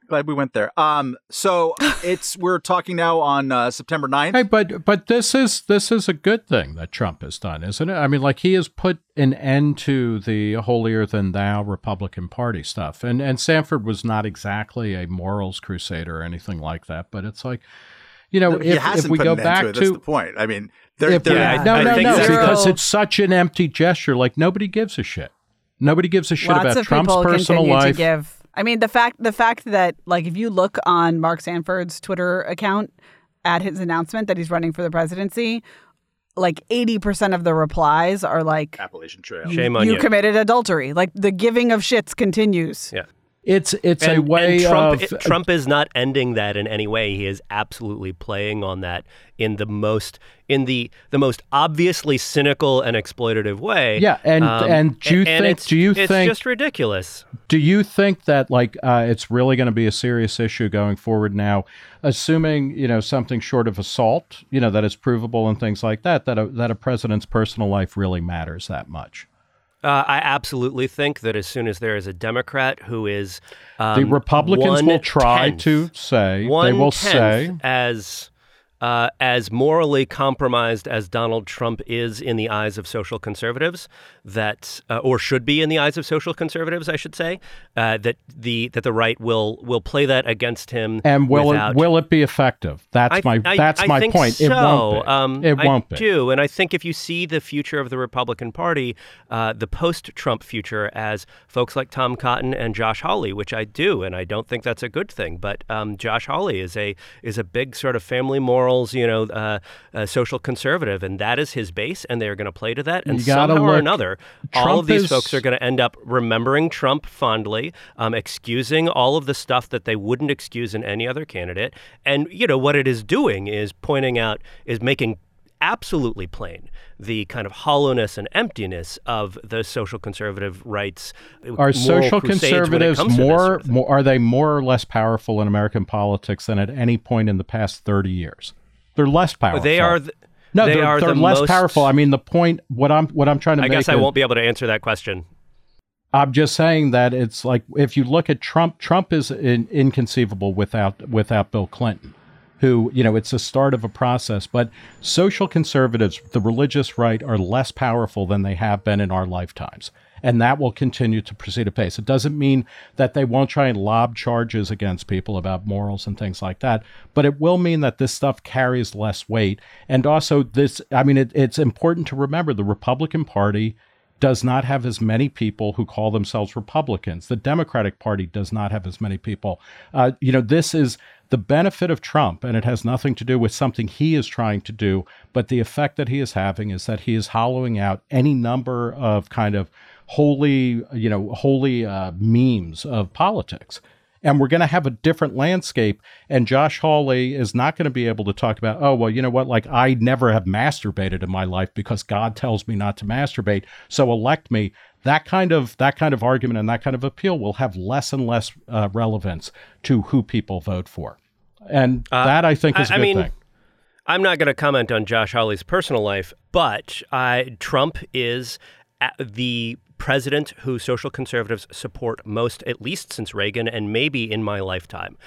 Glad we went there. Um, so it's we're talking now on uh, September ninth. Hey, but but this is this is a good thing that Trump has done, isn't it? I mean, like he has put an end to the holier than thou Republican Party stuff. And and Sanford was not exactly a morals crusader or anything like that, but it's like, you know, He if, hasn't if we put go an end back to, it. to That's the point. I mean, they're, if we- they're, Yeah, no, I no, think no, zero- because it's such an empty gesture. Like nobody gives a shit. Nobody gives a shit Lots about of Trump's people personal continue life. to give. I mean, the fact the fact that like if you look on Mark Sanford's Twitter account at his announcement that he's running for the presidency, like eighty percent of the replies are like, Appalachian Trail. Shame on you you. committed adultery. Like the giving of shits continues. Yeah. It's it's And, a way and Trump, of it- Trump is not ending that in any way. He is absolutely playing on that in the most in the the most obviously cynical and exploitative way. Yeah, and- Um, and do you and think- it's, do you it's think- just ridiculous? Do you think that like uh, it's really going to be a serious issue going forward now, assuming you know something short of assault, you know that is provable and things like that, that a, that a president's personal life really matters that much? Uh, I absolutely think that as soon as there is a Democrat who is um, The Republicans will try one-tenth to say they will one-tenth say as uh, as morally compromised as Donald Trump is in the eyes of social conservatives, that uh, or should be in the eyes of social conservatives, I should say, uh, that the that the right will will play that against him. and will without, it will it be effective? That's I, my I, that's I my think point. So. It won't be. Um, it won't I be. do, and I think if you see the future of the Republican Party, uh, the post-Trump future, as folks like Tom Cotton and Josh Hawley, which I do, and I don't think that's a good thing. But um, Josh Hawley is a is a big sort of family morals, you know, uh, uh, social conservative, and that is his base, and they're going to play to that. And You gotta somehow or look- another, all Trump of these is- folks are going to end up remembering Trump fondly, um, excusing all of the stuff that they wouldn't excuse in any other candidate. And, you know, what it is doing is pointing out, is making absolutely plain the kind of hollowness and emptiness of the social conservative rights. Are social conservatives conservatives more, more are they more or less powerful in American politics than at any point in the past thirty years? They're less powerful. They are. Th- no, they they're, are they're the less most, powerful. I mean, the point. What I'm what I'm trying to I make. guess I is, won't be able to answer that question. I'm just saying that it's like if you look at Trump, Trump is in, inconceivable without without Bill Clinton, who, you know, it's the start of a process. But social conservatives, the religious right, are less powerful than they have been in our lifetimes. And that will continue to proceed apace. It doesn't mean that they won't try and lob charges against people about morals and things like that, but it will mean that this stuff carries less weight. And also this, I mean, it, it's important to remember the Republican Party does not have as many people who call themselves Republicans. The Democratic Party does not have as many people. Uh, you know, this is the benefit of Trump, and it has nothing to do with something he is trying to do, but the effect that he is having is that he is hollowing out any number of kind of holy, you know, holy uh, memes of politics. And we're going to have a different landscape. And Josh Hawley is not going to be able to talk about, oh, well, you know what? Like, I never have masturbated in my life because God tells me not to masturbate. So elect me. That kind of that kind of argument and that kind of appeal will have less and less uh, relevance to who people vote for. And Uh, that, I think, is a I- I good mean, thing. I'm not going to comment on Josh Hawley's personal life, but I, Trump is at the president who social conservatives support most, at least since Reagan, and maybe in my lifetime.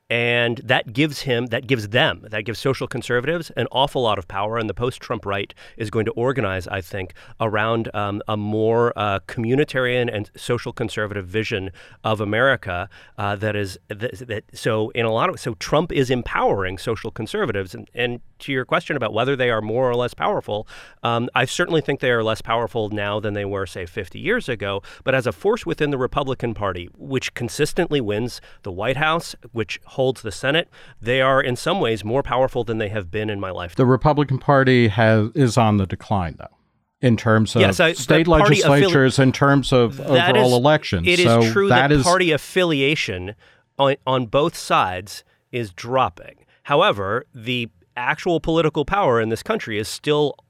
And that gives him, that gives them, that gives social conservatives an awful lot of power. And the post-Trump right is going to organize, I think, around um, a more uh, communitarian and social conservative vision of America. Uh, that is that, that. So in a lot of so Trump is empowering social conservatives. And, and to your question about whether they are more or less powerful, um, I certainly think they are less powerful now than they were, say, fifty years ago. But as a force within the Republican Party, which consistently wins the White House, which holds the Senate, they are in some ways more powerful than they have been in my lifetime. The Republican Party has is on the decline, though, in terms of Yes, I- state the party legislatures, affili- in terms of That overall is- elections. It is so true that, that, is, party affiliation on, on both sides is dropping. However, the actual political power in this country is still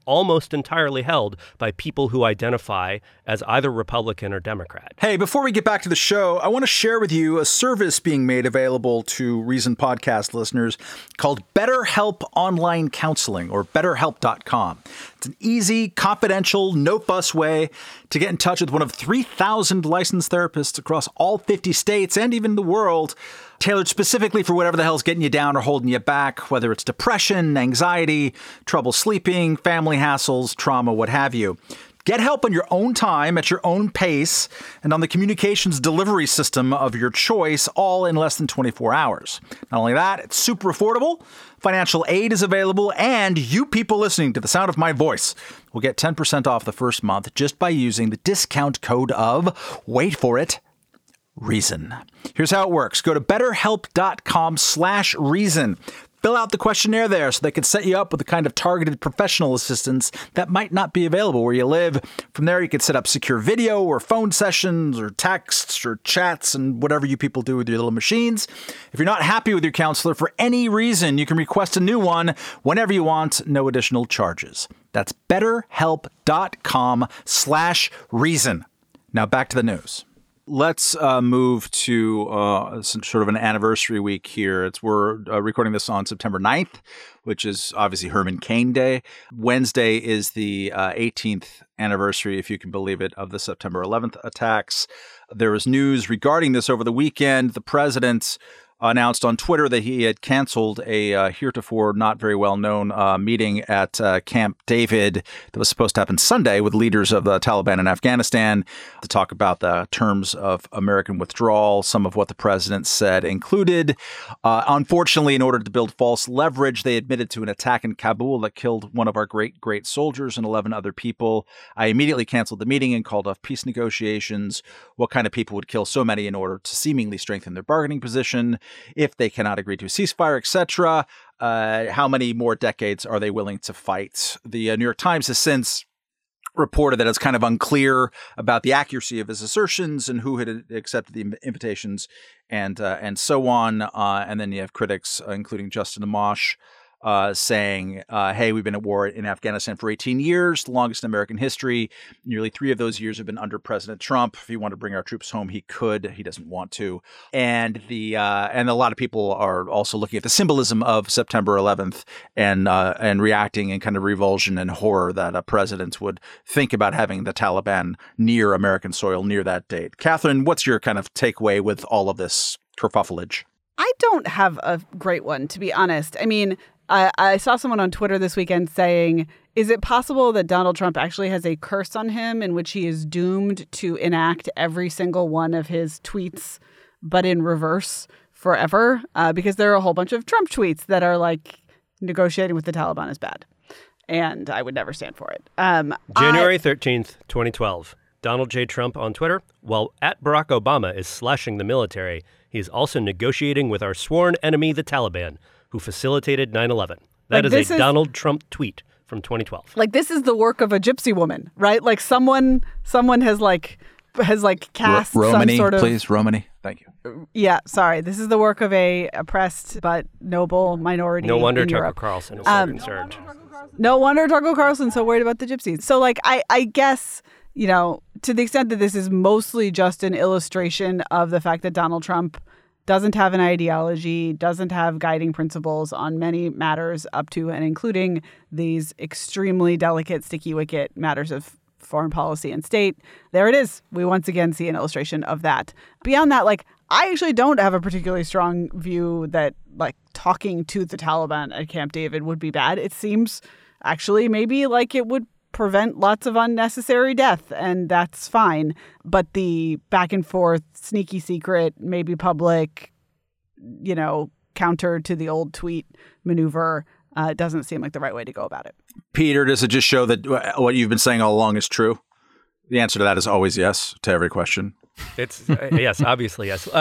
almost entirely held by people who identify as either Republican or Democrat. Hey, before we get back to the show, I want to share with you a service being made available to Reason Podcast listeners called BetterHelp Online Counseling, or better help dot com. It's an easy, confidential, no-fuss way to get in touch with one of three thousand licensed therapists across all fifty states and even the world, tailored specifically for whatever the hell's getting you down or holding you back, whether it's depression, anxiety, trouble sleeping, family hassles, trauma, what have you. Get help on your own time, at your own pace, and on the communications delivery system of your choice, all in less than twenty-four hours. Not only that, it's super affordable. Financial aid is available, and you people listening to the sound of my voice will get ten percent off the first month just by using the discount code of, wait for it, Reason. Here's how it works. Go to betterhelp.com slash reason. Fill out the questionnaire there so they can set you up with the kind of targeted professional assistance that might not be available where you live. From there, you can set up secure video or phone sessions or texts or chats and whatever you people do with your little machines. If you're not happy with your counselor for any reason, you can request a new one whenever you want, no additional charges. That's betterhelp.com slash reason. Now back to the news. Let's uh, move to uh, some sort of an anniversary week here. It's we're uh, recording this on September ninth, which is obviously Herman Cain Day. Wednesday is the uh, eighteenth anniversary, if you can believe it, of the September eleventh attacks. There was news regarding this over the weekend. The president announced on Twitter that he had canceled a uh, heretofore not very well-known uh, meeting at uh, Camp David that was supposed to happen Sunday with leaders of the Taliban in Afghanistan to talk about the terms of American withdrawal. Some of what the president said included, uh, unfortunately, in order to build false leverage, they admitted to an attack in Kabul that killed one of our great, great soldiers and eleven other people. I immediately canceled the meeting and called off peace negotiations. What kind of people would kill so many in order to seemingly strengthen their bargaining position? If they cannot agree to a ceasefire, et cetera, uh, how many more decades are they willing to fight? The uh, New York Times has since reported that it's kind of unclear about the accuracy of his assertions and who had accepted the invitations and uh, and so on. Uh, and then you have critics, uh, including Justin Amash, Uh, saying, uh, hey, we've been at war in Afghanistan for eighteen years, the longest in American history. Nearly three of those years have been under President Trump. If he wanted to bring our troops home, he could. He doesn't want to. And the uh, and a lot of people are also looking at the symbolism of September eleventh and uh, and reacting in kind of revulsion and horror that a president would think about having the Taliban near American soil near that date. Catherine, what's your kind of takeaway with all of this kerfuffleage? I don't have a great one, to be honest. I mean, I, I saw someone on Twitter this weekend saying, is it possible that Donald Trump actually has a curse on him in which he is doomed to enact every single one of his tweets, but in reverse forever? Uh, because there are a whole bunch of Trump tweets that are like, negotiating with the Taliban is bad. And I would never stand for it. Um, January thirteenth, twenty twelve. Donald J. Trump on Twitter. While at Barack Obama is slashing the military, he is also negotiating with our sworn enemy, the Taliban, who facilitated nine eleven. That like is a is, Donald Trump tweet from twenty twelve. Like, this is the work of a gypsy woman, right? Like, someone someone has, like, has, like, cast R- Romani, some sort of... please, Romani. Thank you. Yeah, sorry. This is the work of a oppressed but noble minority No wonder in Tucker Europe. Carlson is so Um, concerned. No wonder Tucker Carlson's so worried about the gypsies. So, like, I, I guess, you know, to the extent that this is mostly just an illustration of the fact that Donald Trump doesn't have an ideology, doesn't have guiding principles on many matters up to and including these extremely delicate, sticky wicket matters of foreign policy and state. There it is. We once again see an illustration of that. Beyond that, like, I actually don't have a particularly strong view that, like, talking to the Taliban at Camp David would be bad. It seems actually maybe like it would prevent lots of unnecessary death, and that's fine. But the back and forth, sneaky secret, maybe public, you know, counter to the old tweet maneuver uh, doesn't seem like the right way to go about it. Peter, does it just show that what you've been saying all along is true? The answer to that is always yes to every question. It's uh, yes, obviously yes. Uh,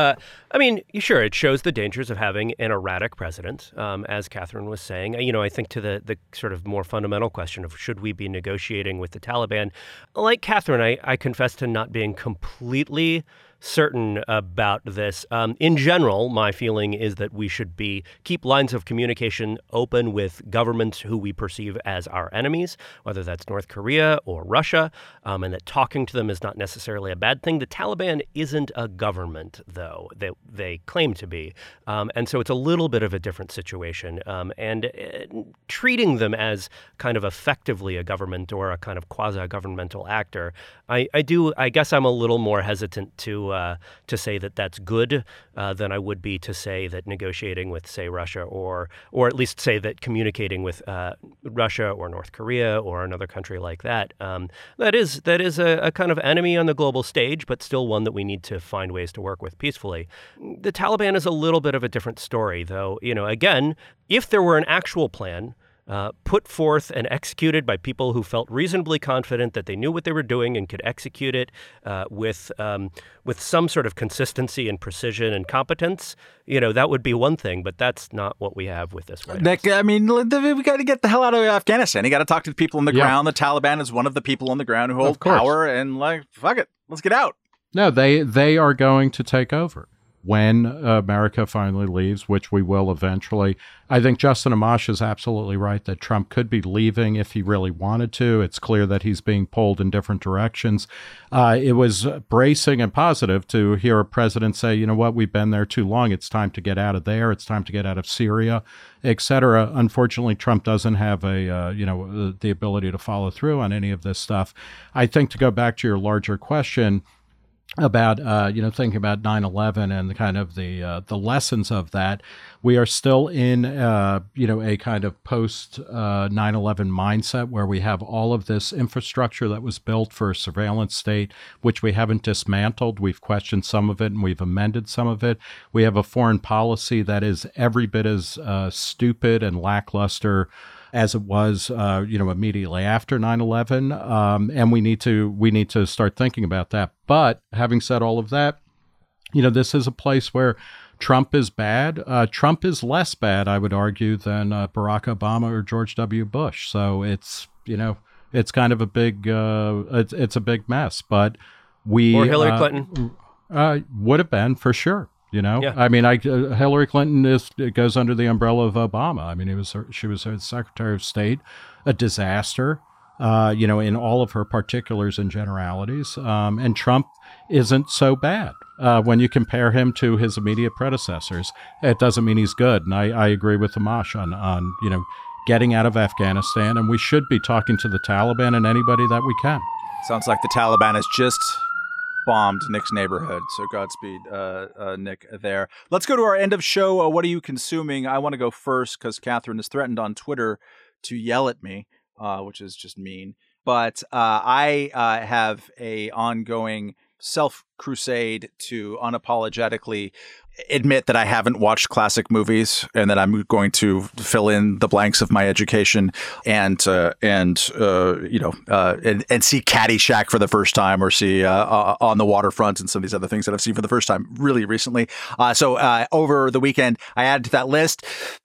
I mean, sure, it shows the dangers of having an erratic president, um, as Catherine was saying. You know, I think to the, the sort of more fundamental question of should we be negotiating with the Taliban, like Catherine, I, I confess to not being completely certain about this. Um, in general, my feeling is that we should be keep lines of communication open with governments who we perceive as our enemies, whether that's North Korea or Russia, um, and that talking to them is not necessarily a bad thing. The Taliban isn't a government, though, that they claim to be. Um, and so it's a little bit of a different situation. Um, and uh, treating them as kind of effectively a government or a kind of quasi-governmental actor, I, I do, I guess I'm a little more hesitant to Uh, to say that that's good uh, than I would be to say that negotiating with, say, Russia or or at least say that communicating with uh, Russia or North Korea or another country like that, um, that is that is a, a kind of enemy on the global stage, but still one that we need to find ways to work with peacefully. The Taliban is a little bit of a different story, though. You know, again, if there were an actual plan Uh, put forth and executed by people who felt reasonably confident that they knew what they were doing and could execute it uh, with um, with some sort of consistency and precision and competence, you know, that would be one thing. But that's not what we have with this White House. Nick, I mean, we got to get the hell out of Afghanistan. You got to talk to the people on the Yeah. ground. The Taliban is one of the people on the ground who hold Of course. power, and like, fuck it, let's get out. No, they they are going to take over when America finally leaves, which we will eventually. I think Justin Amash is absolutely right that Trump could be leaving if he really wanted to. It's clear that he's being pulled in different directions. Uh, it was bracing and positive to hear a president say, you know what, we've been there too long. It's time to get out of there. It's time to get out of Syria, et cetera. Unfortunately, Trump doesn't have a, uh, you know, the ability to follow through on any of this stuff. I think to go back to your larger question, about, uh, you know, thinking about nine eleven and the kind of the uh, the lessons of that, we are still in, uh, you know, a kind of post uh, nine eleven mindset where we have all of this infrastructure that was built for a surveillance state, which we haven't dismantled. We've questioned some of it and we've amended some of it. We have a foreign policy that is every bit as uh, stupid and lackluster as it was, uh, you know, immediately after nine eleven, um, and we need to we need to start thinking about that. But having said all of that, you know, this is a place where Trump is bad. Uh, Trump is less bad, I would argue, than uh, Barack Obama or George W. Bush. So it's, you know, it's kind of a big uh, it's it's a big mess. But we or Hillary uh, Clinton uh, would have been for sure. You know, yeah. I mean, I, uh, Hillary Clinton is it goes under the umbrella of Obama. I mean, it was her, she was her Secretary of State, a disaster, uh, you know, in all of her particulars and generalities. Um, and Trump isn't so bad uh, when you compare him to his immediate predecessors. It doesn't mean he's good. And I, I agree with Amash on, on, you know, getting out of Afghanistan. And we should be talking to the Taliban and anybody that we can. Sounds like the Taliban has just bombed Nick's neighborhood. So Godspeed, uh, uh, Nick, there. Let's go to our end of show. Uh, what are you consuming? I want to go first because Catherine has threatened on Twitter to yell at me, uh, which is just mean. But uh, I uh, have a ongoing self-crusade to unapologetically admit that I haven't watched classic movies and that I'm going to fill in the blanks of my education and uh, and uh, you know uh, and, and see Caddyshack for the first time or see uh, uh, On the Waterfront and some of these other things that I've seen for the first time really recently. Uh, so uh, over the weekend, I added to that list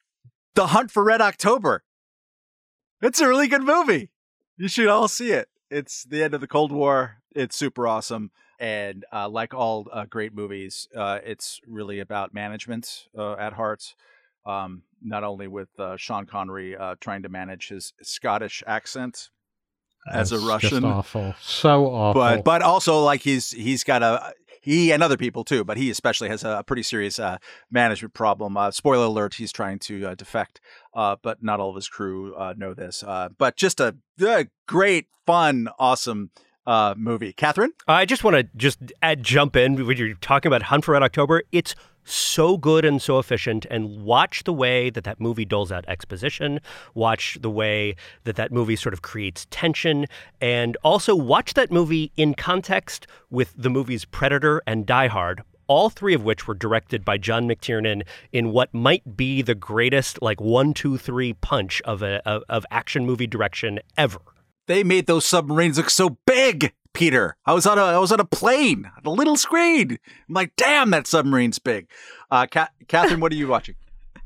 The Hunt for Red October. It's a really good movie. You should all see it. It's the end of the Cold War. It's super awesome. And uh, like all uh, great movies, uh, it's really about management uh, at heart. Um, not only with uh, Sean Connery uh, trying to manage his Scottish accent as That's a Russian, just awful, so awful. but but also like he's he's got a he and other people too, but he especially has a pretty serious uh, management problem. Uh, spoiler alert: he's trying to uh, defect, uh, but not all of his crew uh, know this. Uh, but just a, a great, fun, awesome. Uh, movie. Catherine? I just want to just add, jump in when you're talking about Hunt for Red October. It's so good and so efficient, and watch the way that that movie doles out exposition, watch the way that that movie sort of creates tension, and also watch that movie in context with the movies Predator and Die Hard, all three of which were directed by John McTiernan in what might be the greatest like one, two, three punch of a of, of action movie direction ever. They made those submarines look so big. Peter. I was on a I was on a plane, on a little screen. I'm like, damn, that submarine's big. Uh, Ka- Catherine, what are you watching?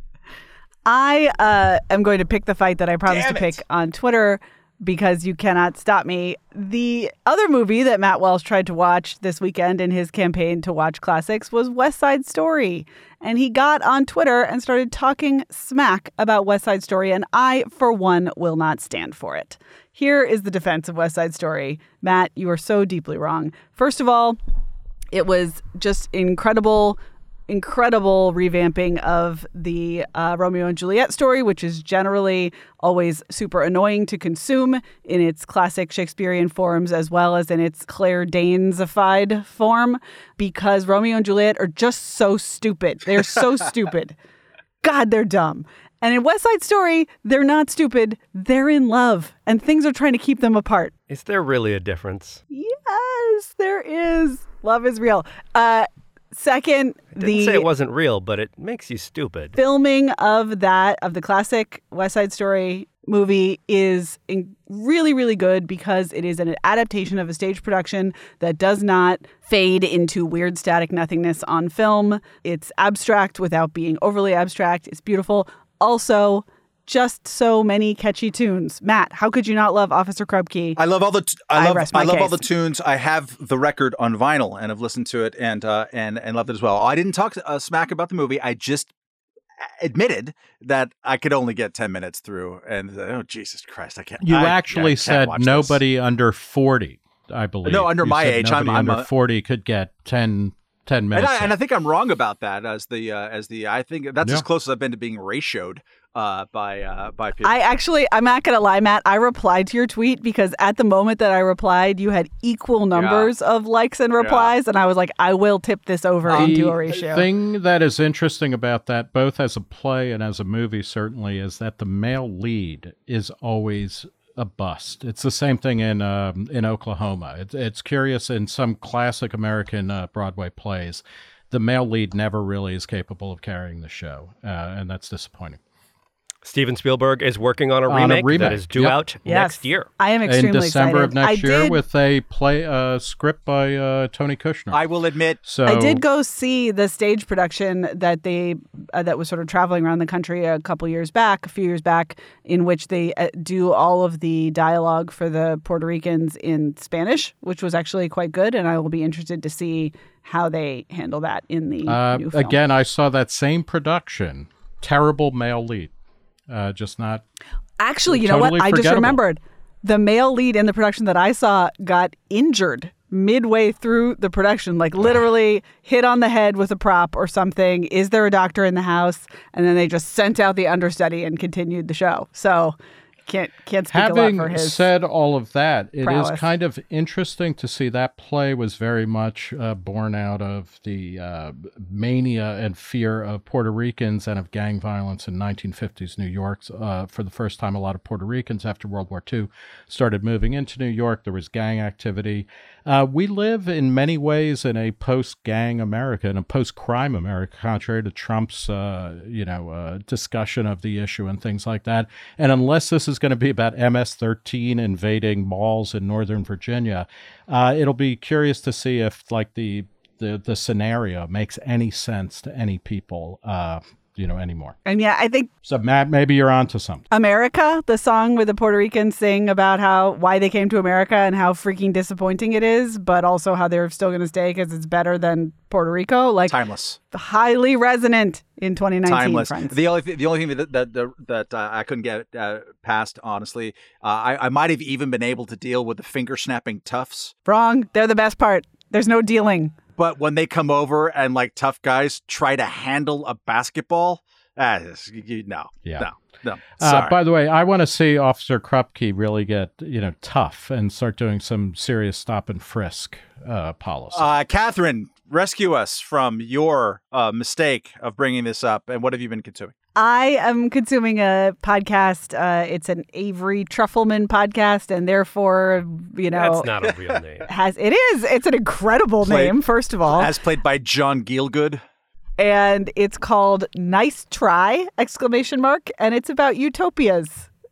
I uh, am going to pick the fight that I promised Damn to it. pick on Twitter because you cannot stop me. The other movie that Matt Welsh tried to watch this weekend in his campaign to watch classics was West Side Story. And he got on Twitter and started talking smack about West Side Story, and I, for one, will not stand for it. Here is the defense of West Side Story. Matt, you are so deeply wrong. First of all, it was just incredible incredible revamping of the uh, Romeo and Juliet story, which is generally always super annoying to consume in its classic Shakespearean forms as well as in its Claire Danes-ified form, because Romeo and Juliet are just so stupid. They're so stupid. God, they're dumb. And in West Side Story, they're not stupid. They're in love, and things are trying to keep them apart. Is there really a difference? Yes, there is. Love is real. Uh, Second, I didn't the say it wasn't real, but it makes you stupid. filming of that, of the classic West Side Story movie is in really, really good because it is an adaptation of a stage production that does not fade into weird static nothingness on film. It's abstract without being overly abstract. It's beautiful. Also, just so many catchy tunes. Matt, how could you not love Officer Krupke? I love all the t- I I love rest I, my love all case. the tunes. I have the record on vinyl and have listened to it and uh, and and loved it as well. I didn't talk uh, smack about the movie. I just admitted that I could only get ten minutes through, and uh, oh Jesus Christ, I can't. You I, actually I can't said watch this. nobody under forty, I believe. No, under You my said age, I'm- nobody I'm under a- forty could get ten, ten And minutes. I, and in. I think I'm wrong about that. As the uh, as the I think that's Yeah. as close as I've been to being ratioed uh, by uh, by people. I actually, I'm not going to lie, Matt. I replied to your tweet because at the moment that I replied, you had equal numbers of likes and replies. And I was like, I will tip this over into a ratio. The thing that is interesting about that, both as a play and as a movie, certainly, is that the male lead is always a bust. It's the same thing in um, in Oklahoma. It's, it's curious in some classic American uh, Broadway plays, the male lead never really is capable of carrying the show, uh, and that's disappointing. Steven Spielberg is working on a, On a remake, remake, that is due yep. out Yes. next year. I am extremely in December excited. of next I year did, with a play uh, script by uh, Tony Kushner. I will admit, so I did go see the stage production that they uh, that was sort of traveling around the country a couple years back, a few years back, in which they uh, do all of the dialogue for the Puerto Ricans in Spanish, which was actually quite good, and I will be interested to see how they handle that in the uh, new film. again, I saw that same production. Terrible male lead. Uh, just not. Actually, you know totally what? I just forgettable. remembered the male lead in the production that I saw got injured midway through the production, like literally hit on the head with a prop or something. Is there a doctor in the house? And then they just sent out the understudy and continued the show. So can't can't speak Having a lot for his. said all of that, it prowess. is kind of interesting to see that play was very much uh, born out of the uh, mania and fear of Puerto Ricans and of gang violence in nineteen fifties New York. Uh, for the first time, a lot of Puerto Ricans after World War Two started moving into New York. There was gang activity. Uh, we live in many ways in a post-gang America and a post-crime America, contrary to Trump's, uh, you know, uh, discussion of the issue and things like that. And unless this is going to be about M S thirteen invading malls in Northern Virginia, uh, it'll be curious to see if, like, the the the scenario makes any sense to any people, uh, you know, anymore. And yeah, I think So, Matt, maybe you're onto something. America, the song where the Puerto Ricans sing about how why they came to America and how freaking disappointing it is, but also how they're still going to stay because it's better than Puerto Rico. Like timeless. highly resonant in twenty nineteen. Timeless. Friends. The only th- the only thing that that that, that uh, I couldn't get uh, past, honestly, uh, I I might have even been able to deal with the finger snapping toughs. Wrong. They're the best part. There's no dealing. But when they come over and like tough guys try to handle a basketball, ah, you, you, no, Yeah. no, no. Uh, Sorry. by the way, I want to see Officer Krupke really get, you know, tough and start doing some serious stop and frisk uh, policy. uh, Catherine, rescue us from your uh, mistake of bringing this up. And what have you been consuming? I am consuming a podcast. Uh, it's an Avery Trufelman podcast, and therefore, you know, That's not a real name. has it is. It's an incredible Played- name, first of all, As played by John Gielgud. and it's called "Nice Try!" exclamation mark, and it's about utopias.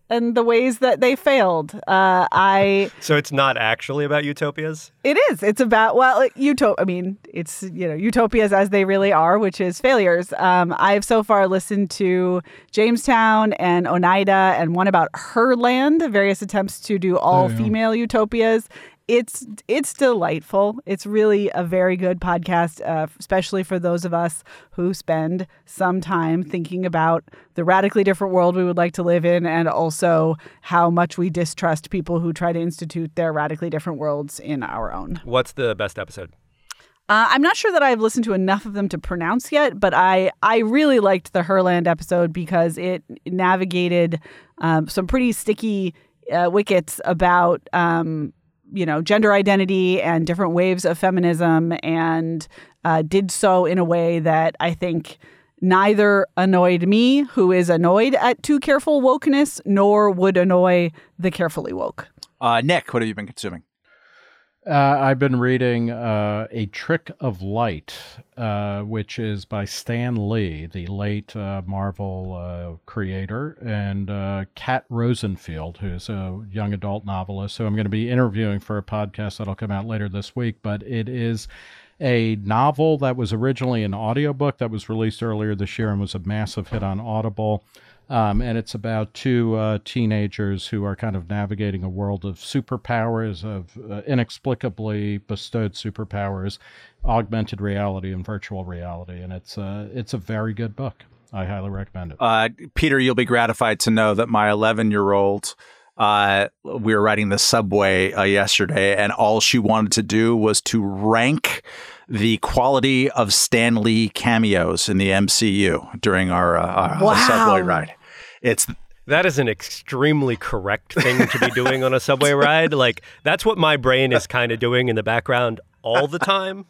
and the ways that they failed. Uh, I So it's not actually about utopias? It is. It's about, well, utopia. I mean, it's, you know, utopias as they really are, which is failures. Um, I've so far listened to Jamestown and Oneida and one about Herland, various attempts to do all female utopias. It's it's delightful. It's really a very good podcast, uh, especially for those of us who spend some time thinking about the radically different world we would like to live in, and also how much we distrust people who try to institute their radically different worlds in our own. What's the best episode? Uh, I'm not sure that I've listened to enough of them to pronounce yet, but I, I really liked the Herland episode because it navigated um, some pretty sticky uh, wickets about um, you know, gender identity and different waves of feminism, and uh, did so in a way that I think neither annoyed me, who is annoyed at too careful wokeness, nor would annoy the carefully woke. Uh, Nick, what have you been consuming? Uh, I've been reading uh, A Trick of Light, uh, which is by Stan Lee, the late uh, Marvel uh, creator, and uh, Kat Rosenfield, who's a young adult novelist, who I'm going to be interviewing for a podcast that'll come out later this week. But it is a novel that was originally an audiobook that was released earlier this year and was a massive hit on Audible. Um, and it's about two uh, teenagers who are kind of navigating a world of superpowers, of uh, inexplicably bestowed superpowers, augmented reality and virtual reality. And it's, uh, it's a very good book. I highly recommend it. Uh, Peter, you'll be gratified to know that my eleven-year-old, uh, we were riding the subway uh, yesterday, and all she wanted to do was to rank the quality of Stan Lee cameos in the M C U during our, uh, our wow. subway ride. It's That is an extremely correct thing to be doing on a subway ride. Like, that's what my brain is kind of doing in the background all the time.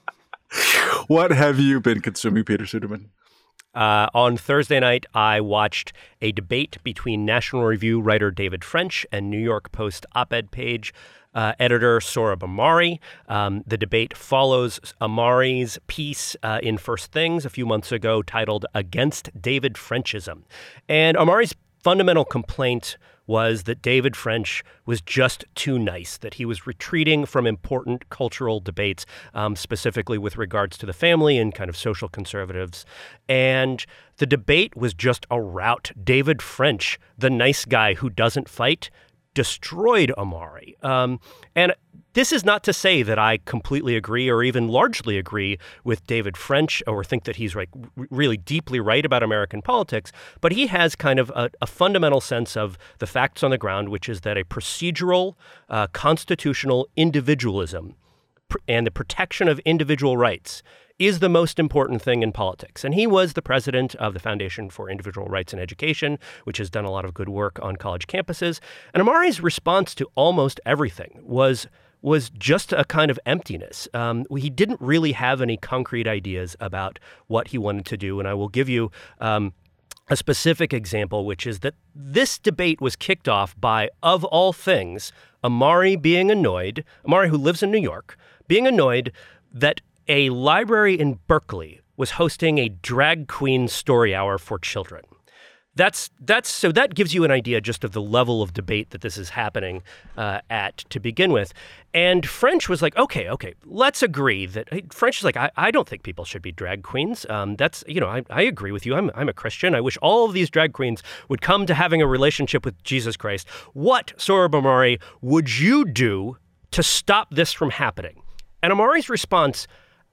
What have you been consuming, Peter Suderman? Uh, on Thursday night, I watched a debate between National Review writer David French and New York Post op-ed page uh, editor Sohrab Ahmari. Um, the debate follows Ahmari's piece uh, in First Things a few months ago titled Against David Frenchism. And Ahmari's fundamental complaint was that David French was just too nice, that he was retreating from important cultural debates, um, specifically with regards to the family and kind of social conservatives. And the debate was just a rout. David French, the nice guy who doesn't fight, destroyed Ahmari. Um, and this is not to say that I completely agree or even largely agree with David French or think that he's like really deeply right about American politics, but he has kind of a, a fundamental sense of the facts on the ground, which is that a procedural, uh, constitutional individualism pr- and the protection of individual rights is the most important thing in politics. And he was the president of the Foundation for Individual Rights in Education, which has done a lot of good work on college campuses. And Ahmari's response to almost everything was was just a kind of emptiness. Um, he didn't really have any concrete ideas about what he wanted to do. And I will give you um, a specific example, which is that this debate was kicked off by, of all things, Ahmari being annoyed, Ahmari who lives in New York, being annoyed that a library in Berkeley was hosting a drag queen story hour for children. That's that's so that gives you an idea just of the level of debate that this is happening uh, at to begin with. And French was like, okay, okay, let's agree that French is like, I, I don't think people should be drag queens. Um, that's, you know, I, I agree with you. I'm I'm a Christian. I wish all of these drag queens would come to having a relationship with Jesus Christ. What, Sohrab Ahmari, would you do to stop this from happening? And Ahmari's response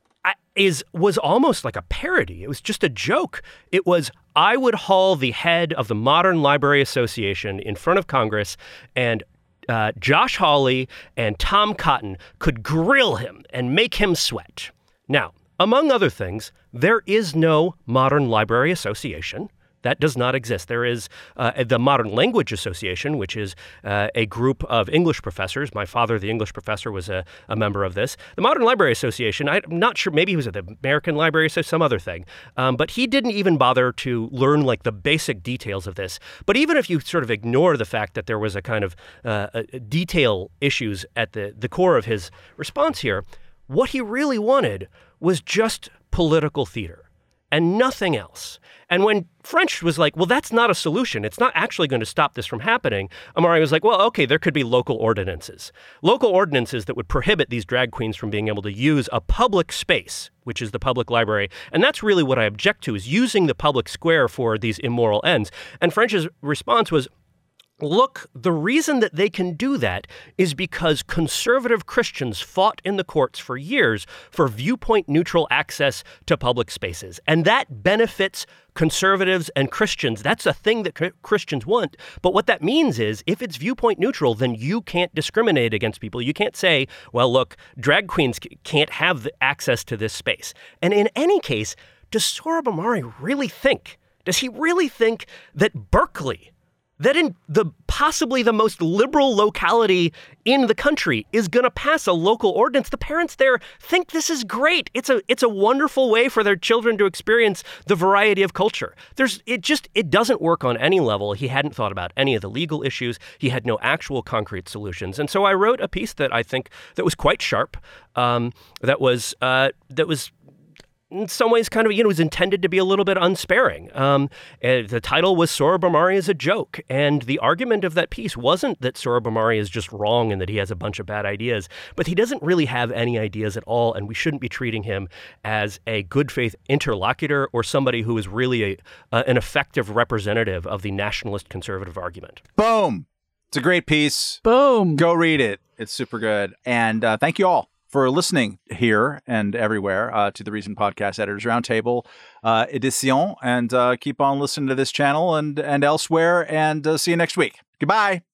is was almost like a parody. It was just a joke. It was, I would haul the head of the Modern Library Association in front of Congress, and uh, Josh Hawley and Tom Cotton could grill him and make him sweat. Now, among other things, there is no Modern Library Association. That does not exist. There is uh, the Modern Language Association, which is uh, a group of English professors. My father, the English professor, was a, a member of this. The Modern Library Association, I'm not sure, maybe he was at the American Library, so some other thing. Um, but he didn't even bother to learn like the basic details of this. But even if you sort of ignore the fact that there was a kind of uh, a detail issues at the, the core of his response here, what he really wanted was just political theater. and nothing else. And when French was like, well, that's not a solution. It's not actually going to stop this from happening. Amari was like, well, okay, there could be local ordinances. Local ordinances that would prohibit these drag queens from being able to use a public space, which is the public library. And that's really what I object to, is using the public square for these immoral ends. And French's response was, look, the reason that they can do that is because conservative Christians fought in the courts for years for viewpoint-neutral access to public spaces. And that benefits conservatives and Christians. That's a thing that Christians want. But what that means is if it's viewpoint neutral, then you can't discriminate against people. You can't say, well, look, drag queens can't have the access to this space. And in any case, does Sohrab Ahmari really think, does he really think that Berkeley, that in the possibly the most liberal locality in the country, is going to pass a local ordinance? The parents there think this is great. It's a it's a wonderful way for their children to experience the variety of culture. There's it just it doesn't work on any level. He hadn't thought about any of the legal issues. He had no actual concrete solutions. And so I wrote a piece that I think that was quite sharp. Um, that was uh, that was. in some ways kind of, you know, was intended to be a little bit unsparing. Um, the title was Sohrab Ahmari is a Joke. And the argument of that piece wasn't that Sohrab Ahmari is just wrong and that he has a bunch of bad ideas, but he doesn't really have any ideas at all. And we shouldn't be treating him as a good faith interlocutor or somebody who is really a, uh, an effective representative of the nationalist conservative argument. Boom. It's a great piece. Boom. Go read it. It's super good. And uh, thank you all for listening here and everywhere uh, to the Reason Podcast Editors Roundtable uh, edition. And uh, keep on listening to this channel and, and elsewhere. And uh, see you next week. Goodbye.